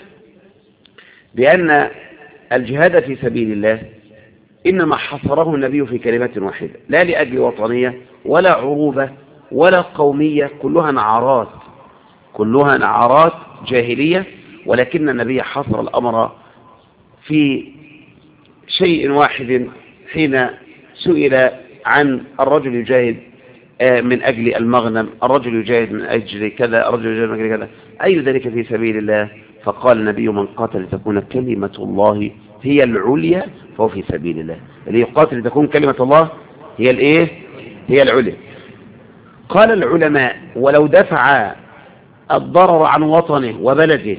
A: بأن الجهاد في سبيل الله إنما حصره النبي في كلمة واحدة، لا لأجل وطنية ولا عروبة ولا قومية، كلها نعرات كلها نعرات جاهلية، ولكن النبي حصر الأمر في شيء واحد حين سئل عن الرجل يجاهد من أجل المغنم، الرجل يجاهد من أجل كذا، الرجل يجاهد من أجل كذا، أي ذلك في سبيل الله؟ فقال النبي من قاتل لتكون كلمة الله هي العليا فهو في سبيل الله. اللي يقاتل لتكون كلمة الله هي الإيه؟ هي العليا. قال العلماء ولو دفع الضرر عن وطنه وبلده،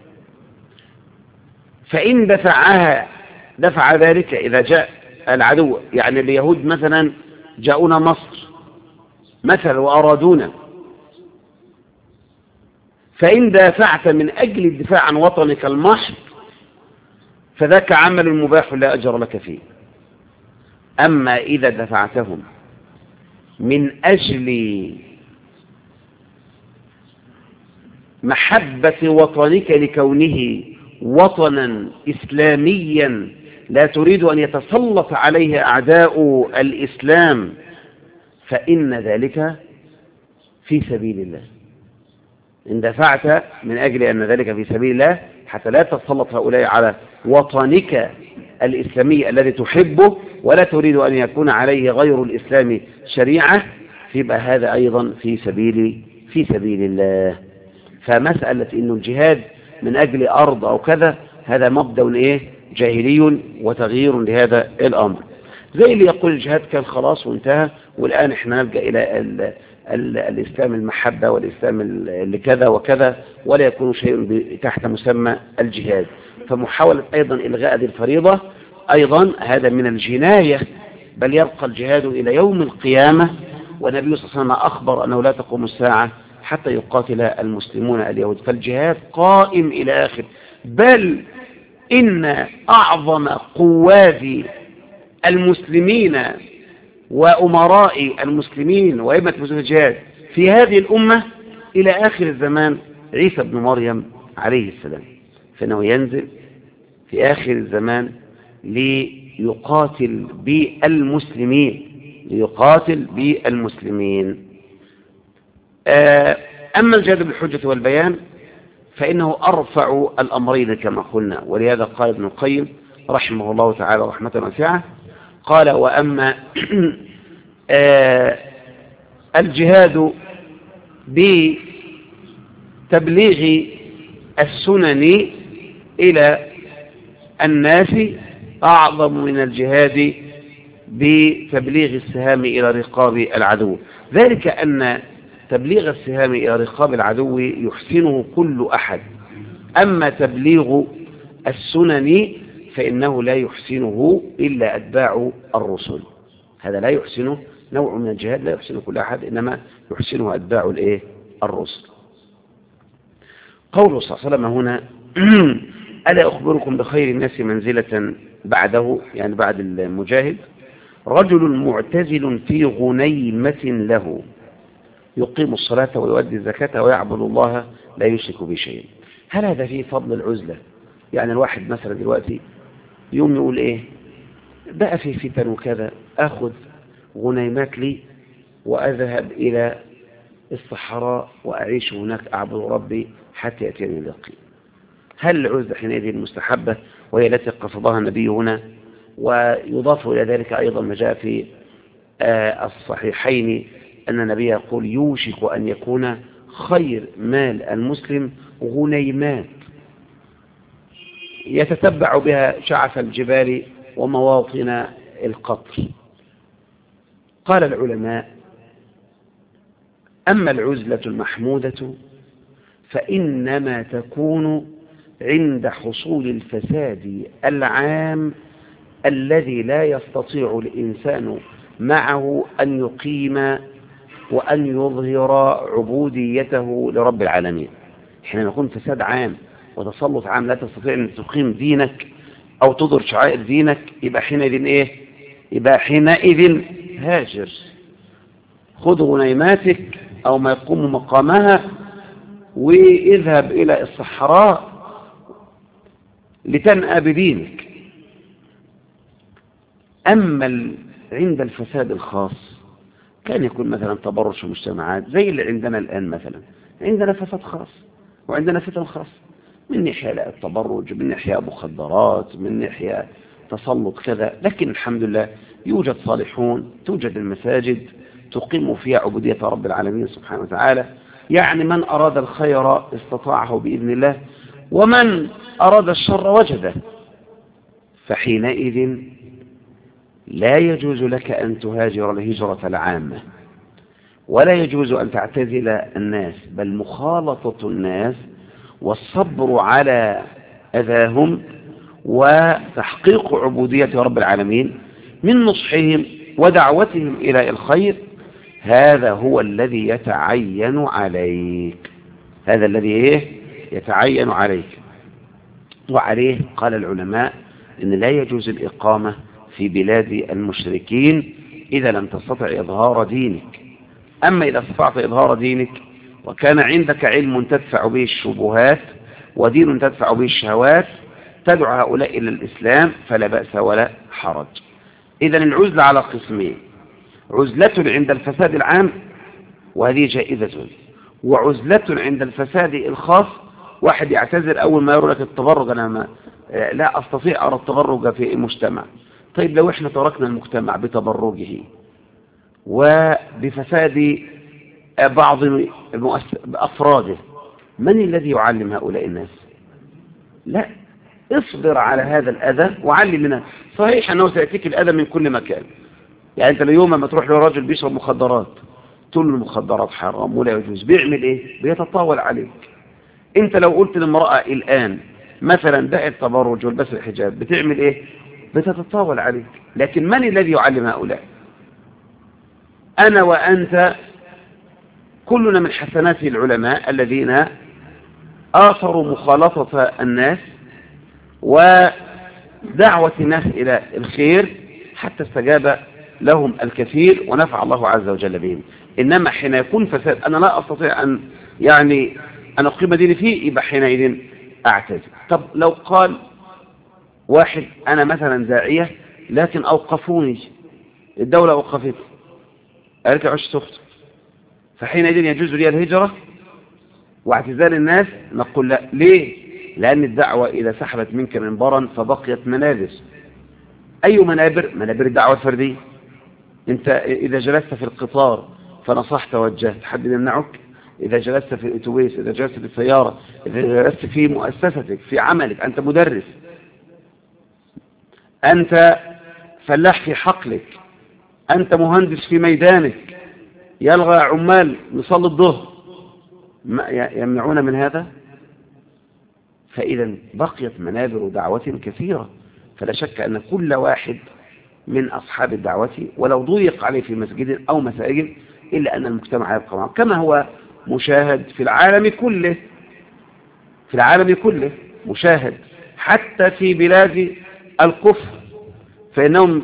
A: فإن دفعها دفع ذلك إذا جاء العدو، يعني اليهود مثلا جاءونا مصر مثلا وأرادونا، فإن دافعت من أجل الدفاع عن وطنك المحض فذاك عمل مباح لا أجر لك فيه. أما إذا دفعتهم من أجل محبة وطنك لكونه وطنا إسلاميا لا تريد أن يتسلط عليه أعداء الإسلام، فإن ذلك في سبيل الله. إن دفعت من أجل أن ذلك في سبيل الله حتى لا تتسلط هؤلاء على وطنك الإسلامي الذي تحبه ولا تريد أن يكون عليه غير الإسلام شريعة، فيبقى هذا أيضا في سبيل في سبيل الله. فمسألة إنه الجهاد من أجل أرض أو كذا هذا مبدأ إيه؟ جاهلي وتغيير لهذا الأمر. زي اللي يقول الجهاد كان خلاص وانتهى، والآن احنا نلجأ إلى ال ال الإسلام المحبة والإسلام اللي كذا وكذا، ولا يكون شيء تحت مسمى الجهاد. فمحاولة أيضا إلغاء هذه الفريضة أيضا هذا من الجناية، بل يبقى الجهاد إلى يوم القيامة. والنبي صلى الله عليه وسلم أخبر أنه لا تقوم الساعة حتى يقاتل المسلمون اليهود، فالجهاد قائم إلى آخر. بل إن أعظم قواد المسلمين وأمراء المسلمين وإمة الجهاد في هذه الأمة إلى آخر الزمان عيسى بن مريم عليه السلام، فإنه ينزل في آخر الزمان ليقاتل بالمسلمين ليقاتل بالمسلمين. أما الجهاد بالحجة والبيان فإنه أرفع الأمرين كما قلنا، ولهذا قال ابن القيم رحمه الله تعالى رحمة واسعة، قال: وأما الجهاد بتبليغ السنن إلى الناس أعظم من الجهاد بتبليغ السهام إلى رقاب العدو، ذلك أن تبليغ السهام إلى رقاب العدو يحسنه كل أحد، أما تبليغ السنن فإنه لا يحسنه إلا أتباع الرسل. هذا لا يحسنه، نوع من الجهاد لا يحسنه كل أحد، إنما يحسنه أتباع الإيه؟ الرسل. قوله صلى الله عليه وسلم هنا: ألا أخبركم بخير الناس منزلة بعده، يعني بعد المجاهد، رجل معتزل في غنيمة له يقيم الصلاة ويؤدي الزكاة ويعبد الله لا يشرك بشيء. هل هذا فيه فضل العزلة؟ يعني الواحد مثلا دلوقتي يوم يقول إيه بقى في فتن وكذا، أخذ غنيمات لي وأذهب إلى الصحراء وأعيش هناك أعبد ربي حتى يأتيني اليقين. هل العزلة حينئذ مستحبة وهي التي قصدها النبي هنا؟ ويضاف إلى ذلك أيضا ما جاء في الصحيحين أن النبي يقول: يوشك أن يكون خير مال المسلم غنيمات يتتبع بها شعف الجبال ومواطن القطر. قال العلماء: أما العزلة المحمودة فإنما تكون عند حصول الفساد العام الذي لا يستطيع الإنسان معه أن يقيم وأن يظهر عبوديته لرب العالمين. حين يكون فساد عام وتسلط عام لا تستطيع أن تقيم دينك أو تظهر شعائر دينك، يبقى حينئذ إيه؟ يبقى حينئذ هاجر، خذ غنيماتك أو ما يقوم مقامها واذهب إلى الصحراء لتنأى بدينك. أما عند الفساد الخاص كان يكون مثلا تبرج في المجتمعات زي اللي عندنا الآن، مثلا عندنا فساد خاص وعندنا فتن خاص، من ناحية التبرج، من ناحية مخدرات، من ناحية تسلط كذا، لكن الحمد لله يوجد صالحون، توجد المساجد تقيم فيها عبودية رب العالمين سبحانه وتعالى. يعني من أراد الخير استطاعه بإذن الله، ومن أراد الشر وجده. فحينئذ لا يجوز لك أن تهاجر الهجرة العامة، ولا يجوز أن تعتزل الناس، بل مخالطة الناس والصبر على أذاهم وتحقيق عبودية رب العالمين من نصحهم ودعوتهم إلى الخير، هذا هو الذي يتعين عليك، هذا الذي إيه؟ يتعين عليك. وعليه قال العلماء إن لا يجوز الإقامة في بلاد المشركين إذا لم تستطع إظهار دينك. أما إذا استطعت إظهار دينك وكان عندك علم تدفع به الشبهات ودين تدفع به الشهوات تدعو هؤلاء إلى الإسلام فلا بأس ولا حرج. إذن العزلة على قسمين: عزلة عند الفساد العام وهذه جائزة، وعزلة عند الفساد الخاص. واحد يعتذر أول ما يرى لك التبرج، أنا ما لا أستطيع أرى التبرج في المجتمع. طيب لو إحنا تركنا المجتمع بتبرجه وبفساد بعض أفراده، من الذي يعلم هؤلاء الناس؟ لا، اصبر على هذا الأذى وعلم منها. صحيح أنه سيأتيك الأذى من كل مكان. يعني أنت اليوم لما تروح لراجل بيشرب مخدرات تقول له المخدرات حرام ولا يجوز، بيعمل إيه؟ بيتطاول عليك. أنت لو قلت للمرأة الآن مثلا دع التبرج والبس الحجاب بتعمل إيه؟ بتتطاول عليك. لكن من الذي يعلم هؤلاء؟ أنا وأنت كلنا من حسنات العلماء الذين آثروا مخالطة الناس ودعوة الناس إلى الخير حتى استجاب لهم الكثير ونفع الله عز وجل بهم. إنما حين يكون فساد أنا لا أستطيع أن يعني أن أقيم ديني فيه، يبقى حينئذ أعتذر. طب لو قال واحد أنا مثلا داعية لكن أوقفوني، الدولة أوقفتني قالت عش سخط، فحينئذ يجوز لي الهجرة واعتزال الناس؟ نقول لا. ليه؟ لأن الدعوة إذا سحبت منك منبرا فبقيت منابر. أي منابر؟ منابر الدعوة الفردية. أنت إذا جلست في القطار فنصحت ووجهت، حد يمنعك؟ إذا جلست في الأتوبيس، إذا جلست في السيارة، إذا جلست في مؤسستك، في عملك، أنت مدرس، أنت فلاح في حقلك، أنت مهندس في ميدانك، يلغى عمال نصلي الظهر، يمنعون من هذا؟ فإذا بقيت منابر دعوة كثيرة. فلا شك أن كل واحد من أصحاب الدعوة ولو ضيق عليه في مسجد أو مساجد إلا أن المجتمع يبقى معه، كما هو مشاهد في العالم كله. في العالم كله مشاهد حتى في بلاد الكفر، فإنهم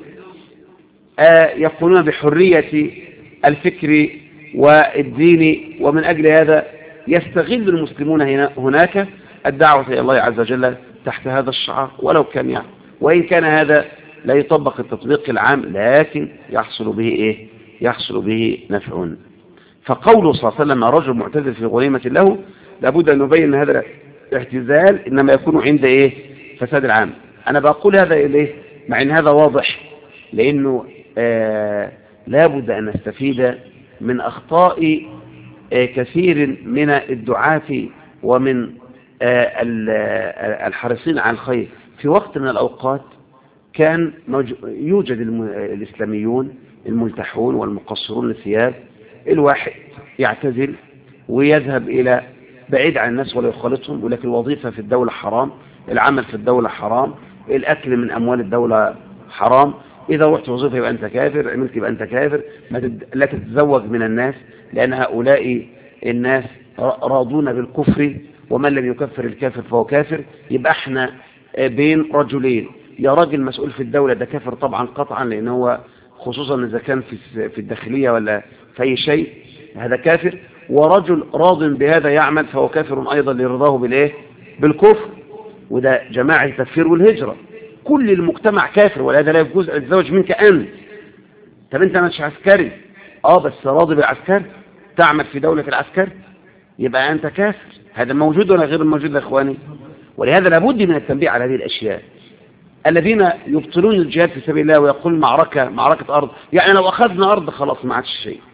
A: يقولون بحرية الفكر والدين، ومن أجل هذا يستغل المسلمون هناك الدعوة إلى الله عز وجل تحت هذا الشعار، ولو كان يعني وإن كان هذا لا يطبق التطبيق العام، لكن يحصل به إيه؟ يحصل به نفع. فقوله صلى الله عليه وسلم رجل معتزل في غنيمة له، لابد أن نبين هذا الاعتزال إنما يكون عند إيه؟ فساد العام. أنا بقول هذا إليه مع أن هذا واضح، لأنه آه لابد أن نستفيد من أخطاء آه كثير من الدعاة ومن آه الحريصين على الخير. في وقت من الأوقات كان يوجد الإسلاميون الملتحون والمقصرون الثياب، الواحد يعتزل ويذهب إلى بعيد عن الناس ولا يخالطهم، يقول لك الوظيفة في الدولة حرام، العمل في الدولة حرام، الأكل من أموال الدولة حرام، إذا رحت وظيفة يبقى أنت كافر، عملت يبقى أنت كافر، لا تتزوج من الناس لأن هؤلاء الناس راضون بالكفر، ومن لم يكفر الكافر فهو كافر. يبقى احنا بين رجلين، يا راجل مسؤول في الدولة ده كافر طبعا قطعا، لأنه هو خصوصا إذا كان في في الداخلية ولا في أي شيء هذا كافر، ورجل راض بهذا يعمل فهو كافر أيضا لرضاه بالإيه؟ بالكفر. وده جماعة التكفير والهجرة، كل المجتمع كافر، ولهذا لا يجوز الزواج منك أنت. طب أنت مش عسكري، اه بس راضي بالعسكر، تعمل في دولة العسكر، يبقى أنت كافر. هذا موجود ولا غير موجود يا إخواني؟ ولهذا لابد من التنبيه على هذه الأشياء. الذين يبطلون الجهاد في سبيل الله ويقول معركة معركة أرض، يعني لو أخذنا أرض خلاص ما عادش شيء،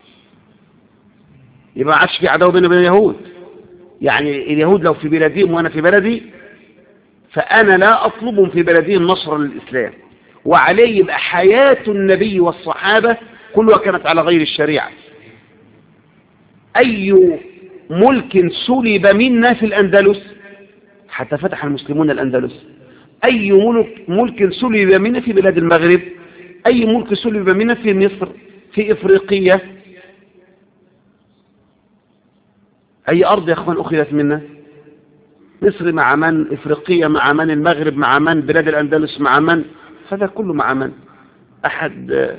A: يبقى ما عادش في عداوة بين اليهود. يعني اليهود لو في بلدهم وأنا في بلدي، فأنا لا أطلبهم في بلدهم نصرا للإسلام، وعليه يبقى حياة النبي والصحابة كلها كانت على غير الشريعة. أي ملك سلب منا في الأندلس حتى فتح المسلمون الأندلس، أي ملك ملك سلب منا في بلاد المغرب، أي ملك سلب منا في مصر، في إفريقيا، أي أرض يا أخوان أخذت منا؟ مصر مع من؟ إفريقيا مع من؟ المغرب مع من؟ بلاد الأندلس مع من؟ هذا كله مع من؟ أحد.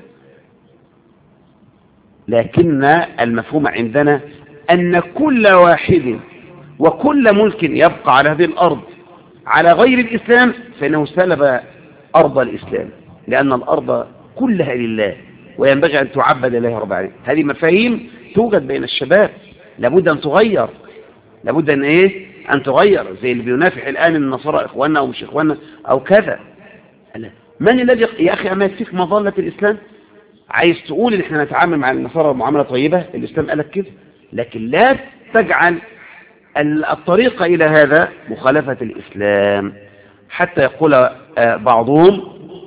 A: لكن المفهوم عندنا أن كل واحد وكل ملك يبقى على هذه الأرض على غير الإسلام فإنه سلب أرض الإسلام، لأن الأرض كلها لله وينبغي أن تعبد الله رب العالمين. هذه مفاهيم توجد بين الشباب، لابد أن تغير، لابد أن إيه؟ أن تغير، زي اللي بينافح الآن النصارى إخواننا أو مش إخواننا أو كذا. من الذي يا أخي أما يكفيك مظلة الإسلام؟ عايز تقول إن إحنا نتعامل مع النصارى معاملة طيبة، الإسلام قالك كده، لكن لا تجعل الطريقة إلى هذا مخالفة الإسلام. حتى يقول بعضهم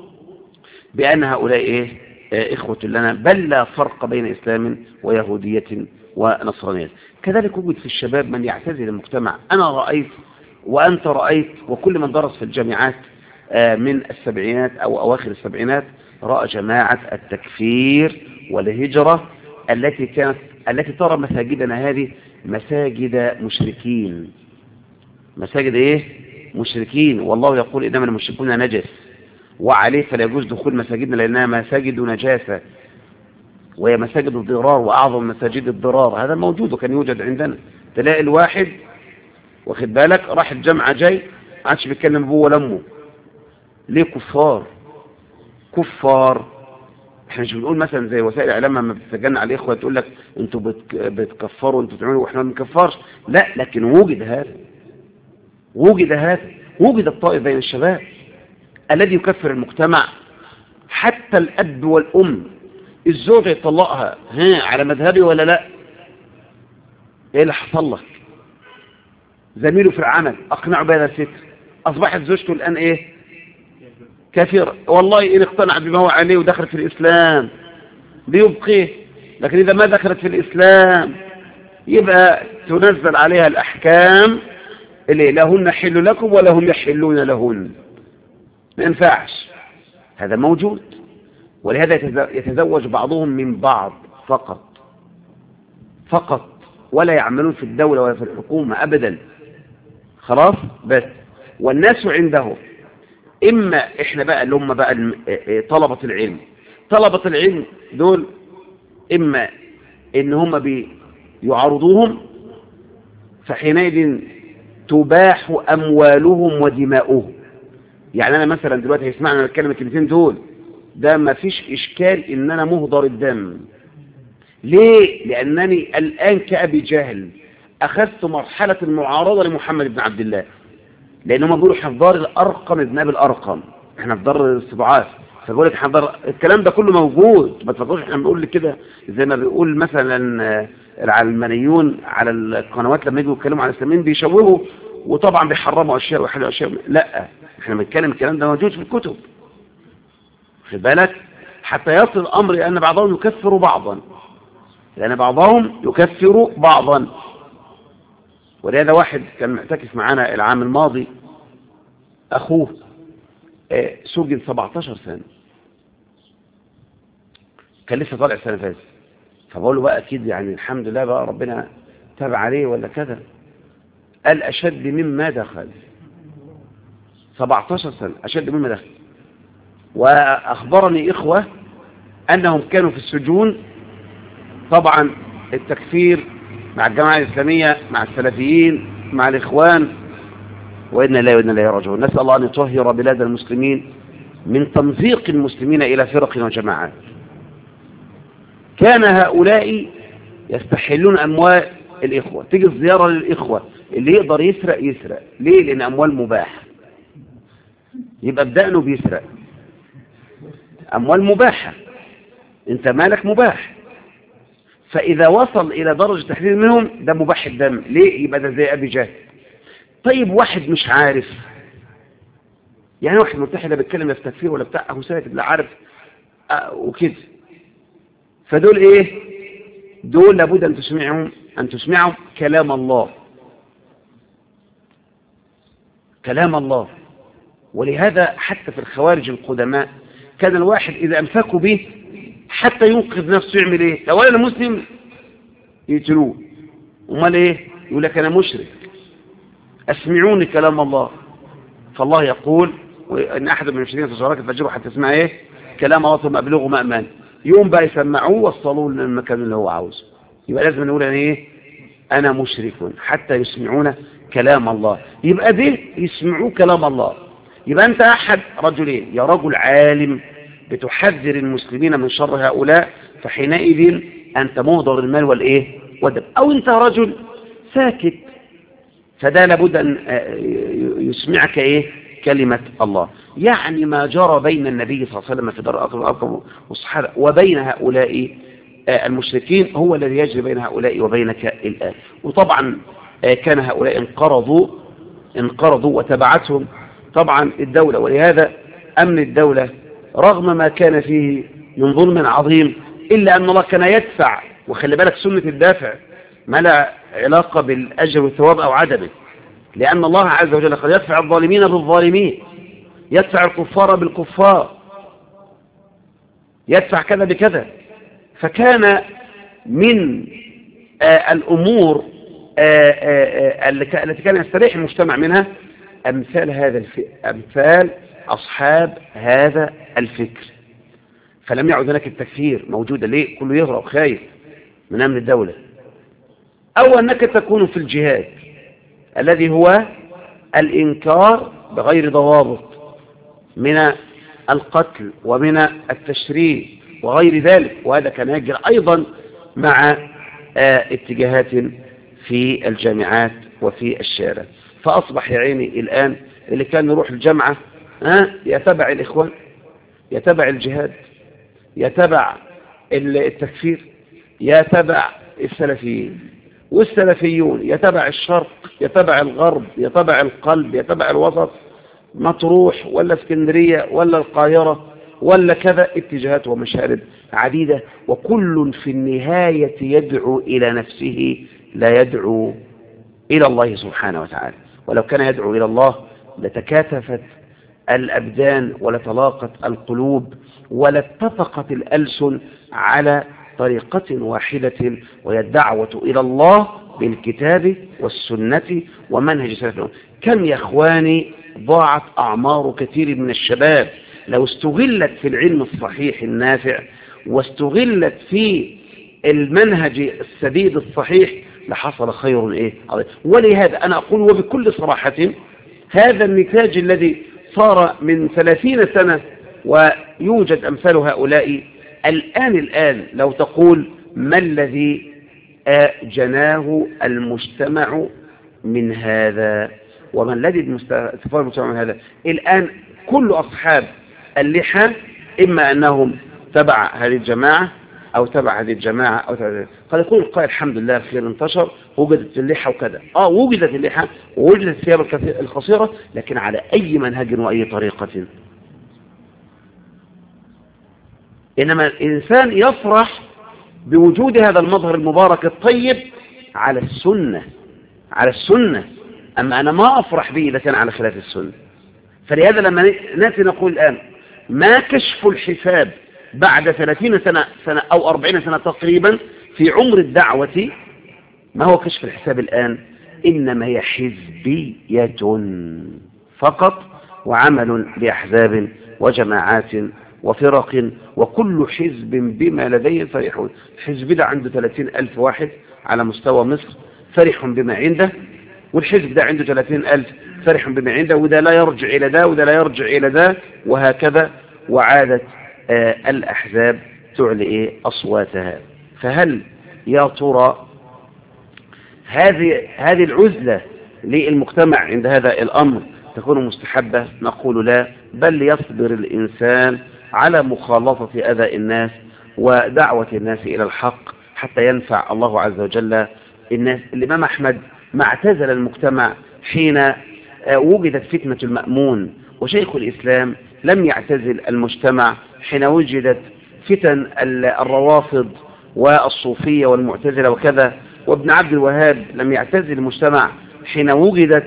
A: بأن هؤلاء إيه إخوة لنا، بل لا فرق بين إسلام ويهودية ونصرانية. كذلك وجد في الشباب من يعتزل المجتمع. أنا رأيت وأنت رأيت وكل من درس في الجامعات من السبعينات أو أواخر السبعينات رأى جماعة التكفير والهجرة التي كانت التي ترى مساجدنا هذه مساجد مشركين. مساجد إيه؟ مشركين. والله يقول إنما المشركون نجس وعليه فلا يجوز دخول مساجدنا لأنها مساجد نجاسة وهي مساجد الضرار وأعظم مساجد الضرار. هذا موجود وكان يوجد عندنا. تلاقي الواحد واخد بالك راح الجامعة جاي ما عادش بيتكلم ابوه ولا امه. ليه؟ كفار. كفار. احنا مش بنقول مثلا زي وسائل الاعلام لما بتتجنى على الاخوه تقول لك انتوا بتكفروا انتوا بتعملوا واحنا ما بنكفرش. لا، لكن وجد هذا وجد هذا وجد الطائف بين الشباب الذي يكفر المجتمع. حتى الاب والام الزوجه يطلقها ها على مذهبي ولا لا؟ ايه اللي حصل لك؟ زميله في العمل اقنعه بهذا الفكر، اصبحت زوجته الان ايه؟ كافرة. والله ان اقتنع بما هو عليه ودخلت في الاسلام بيبقيه، لكن اذا ما دخلت في الاسلام يبقى تنزل عليها الاحكام اللي لهن حل لكم ولهم يحلون لهن. ما ينفعش. هذا موجود. ولهذا يتزوج بعضهم من بعض فقط فقط ولا يعملون في الدولة ولا في الحكومة ابدا. خلاص بس. والناس عنده اما احنا بقى اللي هم بقى طلبة العلم. طلبة العلم دول اما ان هم بيعرضوهم فحينئذ تباح اموالهم ودماؤهم. يعني انا مثلا دلوقتي هيسمعنا نتكلم الكلمتين دول ده ما فيش اشكال ان انا مهدر الدم. ليه؟ لانني الان كأبي جهل اخذت مرحلة المعارضة لمحمد بن عبد الله، لأنهم بيقولوا احنا في دار الأرقم ابن أبي الأرقم، احنا في دار الاستضعاف، فبقول لك احنا دار. الكلام ده كله موجود. ما تفكروش احنا بنقول لك كده زي ما بيقول مثلا العلمانيون على القنوات لما يجوا يتكلموا عن الاسلاميين بيشوهوا وطبعا بيحرموا اشياء ويحلوا اشياء. لا، احنا بنتكلم الكلام ده موجود في الكتب. خد بالك حتى يصل الامر لان بعضهم يكفر بعضا، لان بعضهم يكفر بعضا. ولهذا واحد كان معتكف معانا العام الماضي أخوه سجن سبعتاشر سنة، كان لسه طالع السنة فاتت. فبقول له بقى أكيد يعني الحمد لله بقى ربنا تاب عليه ولا كذا. قال أشد مما دخل. سبعتاشر سنة أشد مما دخل. وأخبرني إخوة أنهم كانوا في السجون. طبعا التكفير مع الجماعة الإسلامية مع السلفيين مع الإخوان، وإنا لا وإنا لا راجعون. نسأل الله أن يطهر بلاد المسلمين من تمزيق المسلمين إلى فرق وجماعات. كان هؤلاء يستحلون أموال الإخوة. تيجي الزيارة للإخوة اللي يقدر يسرق يسرق. ليه؟ لأن أموال مباح. يبقى بدأنه بيسرق أموال مباحة. أنت مالك مباح. فإذا وصل إلى درجة تحرير منهم ده مباح الدم. ليه؟ يبقى ده زي أبي جهل. طيب واحد مش عارف، يعني واحد مرتاح لا بيتكلم لا في تكفير ولا بتاع، أهو ساكت لا عارف أه وكده. فدول إيه؟ دول لابد أن تسمعهم أن تسمعهم كلام الله. كلام الله. ولهذا حتى في الخوارج القدماء كان الواحد إذا أمسكوا به حتى ينقذ نفسه يعمل ايه؟ لو انا مسلم يقتلوه. امال ايه؟ يقول لك انا مشرك. اسمعوني كلام الله. فالله يقول ان احد من المشركين تشارك فاجروا حتى تسمع ايه؟ كلام الله ثم ابلغوا مأمن. يوم بقى يسمعوه وصلوه للمكان اللي هو عاوزه. يبقى لازم نقول انا ايه؟ انا مشرك حتى يسمعون كلام الله. يبقى ده يسمعوه كلام الله. يبقى انت احد رجلين، يا رجل عالم بتحذر المسلمين من شر هؤلاء، فحينئذ أنت مهدر المال والإيه؟ والدم. أو أنت رجل ساكت، فده لابد أن يسمعك إيه؟ كلمة الله. يعني ما جرى بين النبي صلى الله عليه وسلم في دار الأرقم والصحابة وبين هؤلاء المشركين هو الذي يجري بين هؤلاء وبينك الآن. وطبعا كان هؤلاء انقرضوا انقرضوا وتبعتهم طبعا الدولة. ولهذا أمن الدولة رغم ما كان فيه من ظلم عظيم إلا أن الله كان يدفع، وخلي بالك سنة الدافع ما لا علاقة بالأجر والثواب أو عدمه، لأن الله عز وجل قد يدفع الظالمين بالظالمين، يدفع الكفار بالكفار، يدفع كذا بكذا. فكان من آه الأمور آه آه التي كان يستريح المجتمع منها أمثال هذا الف... أمثال أصحاب هذا الفكر. فلم يعد هناك التكفير موجودة. ليه؟ كله يهرب خايف من أمن الدولة. أو أنك تكون في الجهاد الذي هو الإنكار بغير ضوابط من القتل ومن التشريد وغير ذلك، وهذا كان يجري أيضا مع اتجاهات في الجامعات وفي الشارع. فأصبح يا عيني الآن اللي كان يروح الجامعة يتبع الإخوان، يتبع الجهاد، يتبع التكفير، يتبع السلفيين، والسلفيون يتبع الشرق، يتبع الغرب، يتبع القلب، يتبع الوسط، مطروح ولا اسكندرية ولا القاهرة ولا كذا، اتجاهات ومشارب عديدة، وكل في النهاية يدعو إلى نفسه لا يدعو إلى الله سبحانه وتعالى. ولو كان يدعو إلى الله لتكاتفت الأبدان ولتلاقت القلوب ولاتفقت الألسن على طريقة واحدة، وهي الدعوة إلى الله بالكتاب والسنة ومنهج سلفنا. كم يا إخواني ضاعت أعمار كثير من الشباب لو استغلت في العلم الصحيح النافع واستغلت في المنهج السديد الصحيح لحصل خير إيه؟ ولهذا أنا أقول وبكل صراحة هذا النتاج الذي صار من ثلاثين سنة ويوجد أمثال هؤلاء الآن الآن لو تقول ما الذي جناه المجتمع من هذا وما الذي استفاد المجتمع من هذا؟ الآن كل أصحاب اللحى إما أنهم تبع هذه الجماعة أو تبع هذه الجماعة أو تبع. قد يقول القائل الحمد لله الخير انتشر، وجدت اللحى وكذا. آه وجدت اللحى ووجدت الثياب القصيرة، لكن على أي منهج وأي طريقة. إنما الإنسان يفرح بوجود هذا المظهر المبارك الطيب على السنة، على السنة. أما أنا ما أفرح به إذا كان على خلاف السنة. فلهذا لما نأتي نقول الآن ما كشف الحساب بعد ثلاثين سنة, سنة أو أربعين سنة تقريبا في عمر الدعوة، ما هو كشف الحساب الآن؟ إنما هي حزبية فقط، وعمل بأحزاب وجماعات وفرق، وكل حزب بما لديه فرحون. الحزب ده عنده ثلاثين ألف واحد على مستوى مصر فرح بما عنده، والحزب ده عنده ثلاثين ألف فرح بما عنده، وده لا يرجع إلى ده وده لا يرجع إلى ده، وهكذا. وعادت آه الأحزاب تعلي إيه أصواتها. فهل يا ترى هذه هذه العزلة للمجتمع عند هذا الأمر تكون مستحبة؟ نقول لا، بل يصبر الإنسان على مخالطة أذى الناس ودعوة الناس إلى الحق حتى ينفع الله عز وجل الناس. الإمام أحمد ما اعتزل المجتمع حين وجدت فتنة المأمون، وشيخ الإسلام لم يعتزل المجتمع حين وجدت فتن الروافض والصوفية والمعتزلة وكذا، وابن عبد الوهاب لم يعتزل المجتمع حين وجدت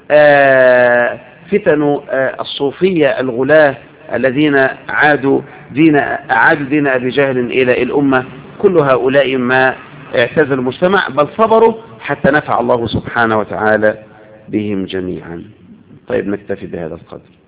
A: فتن الصوفية الغلاة الذين عادوا دين أعادوا دين أبي جهل إلى الأمة. كل هؤلاء ما اعتزلوا المجتمع، بل صبروا حتى نفع الله سبحانه وتعالى بهم جميعا. طيب نكتفي بهذا القدر.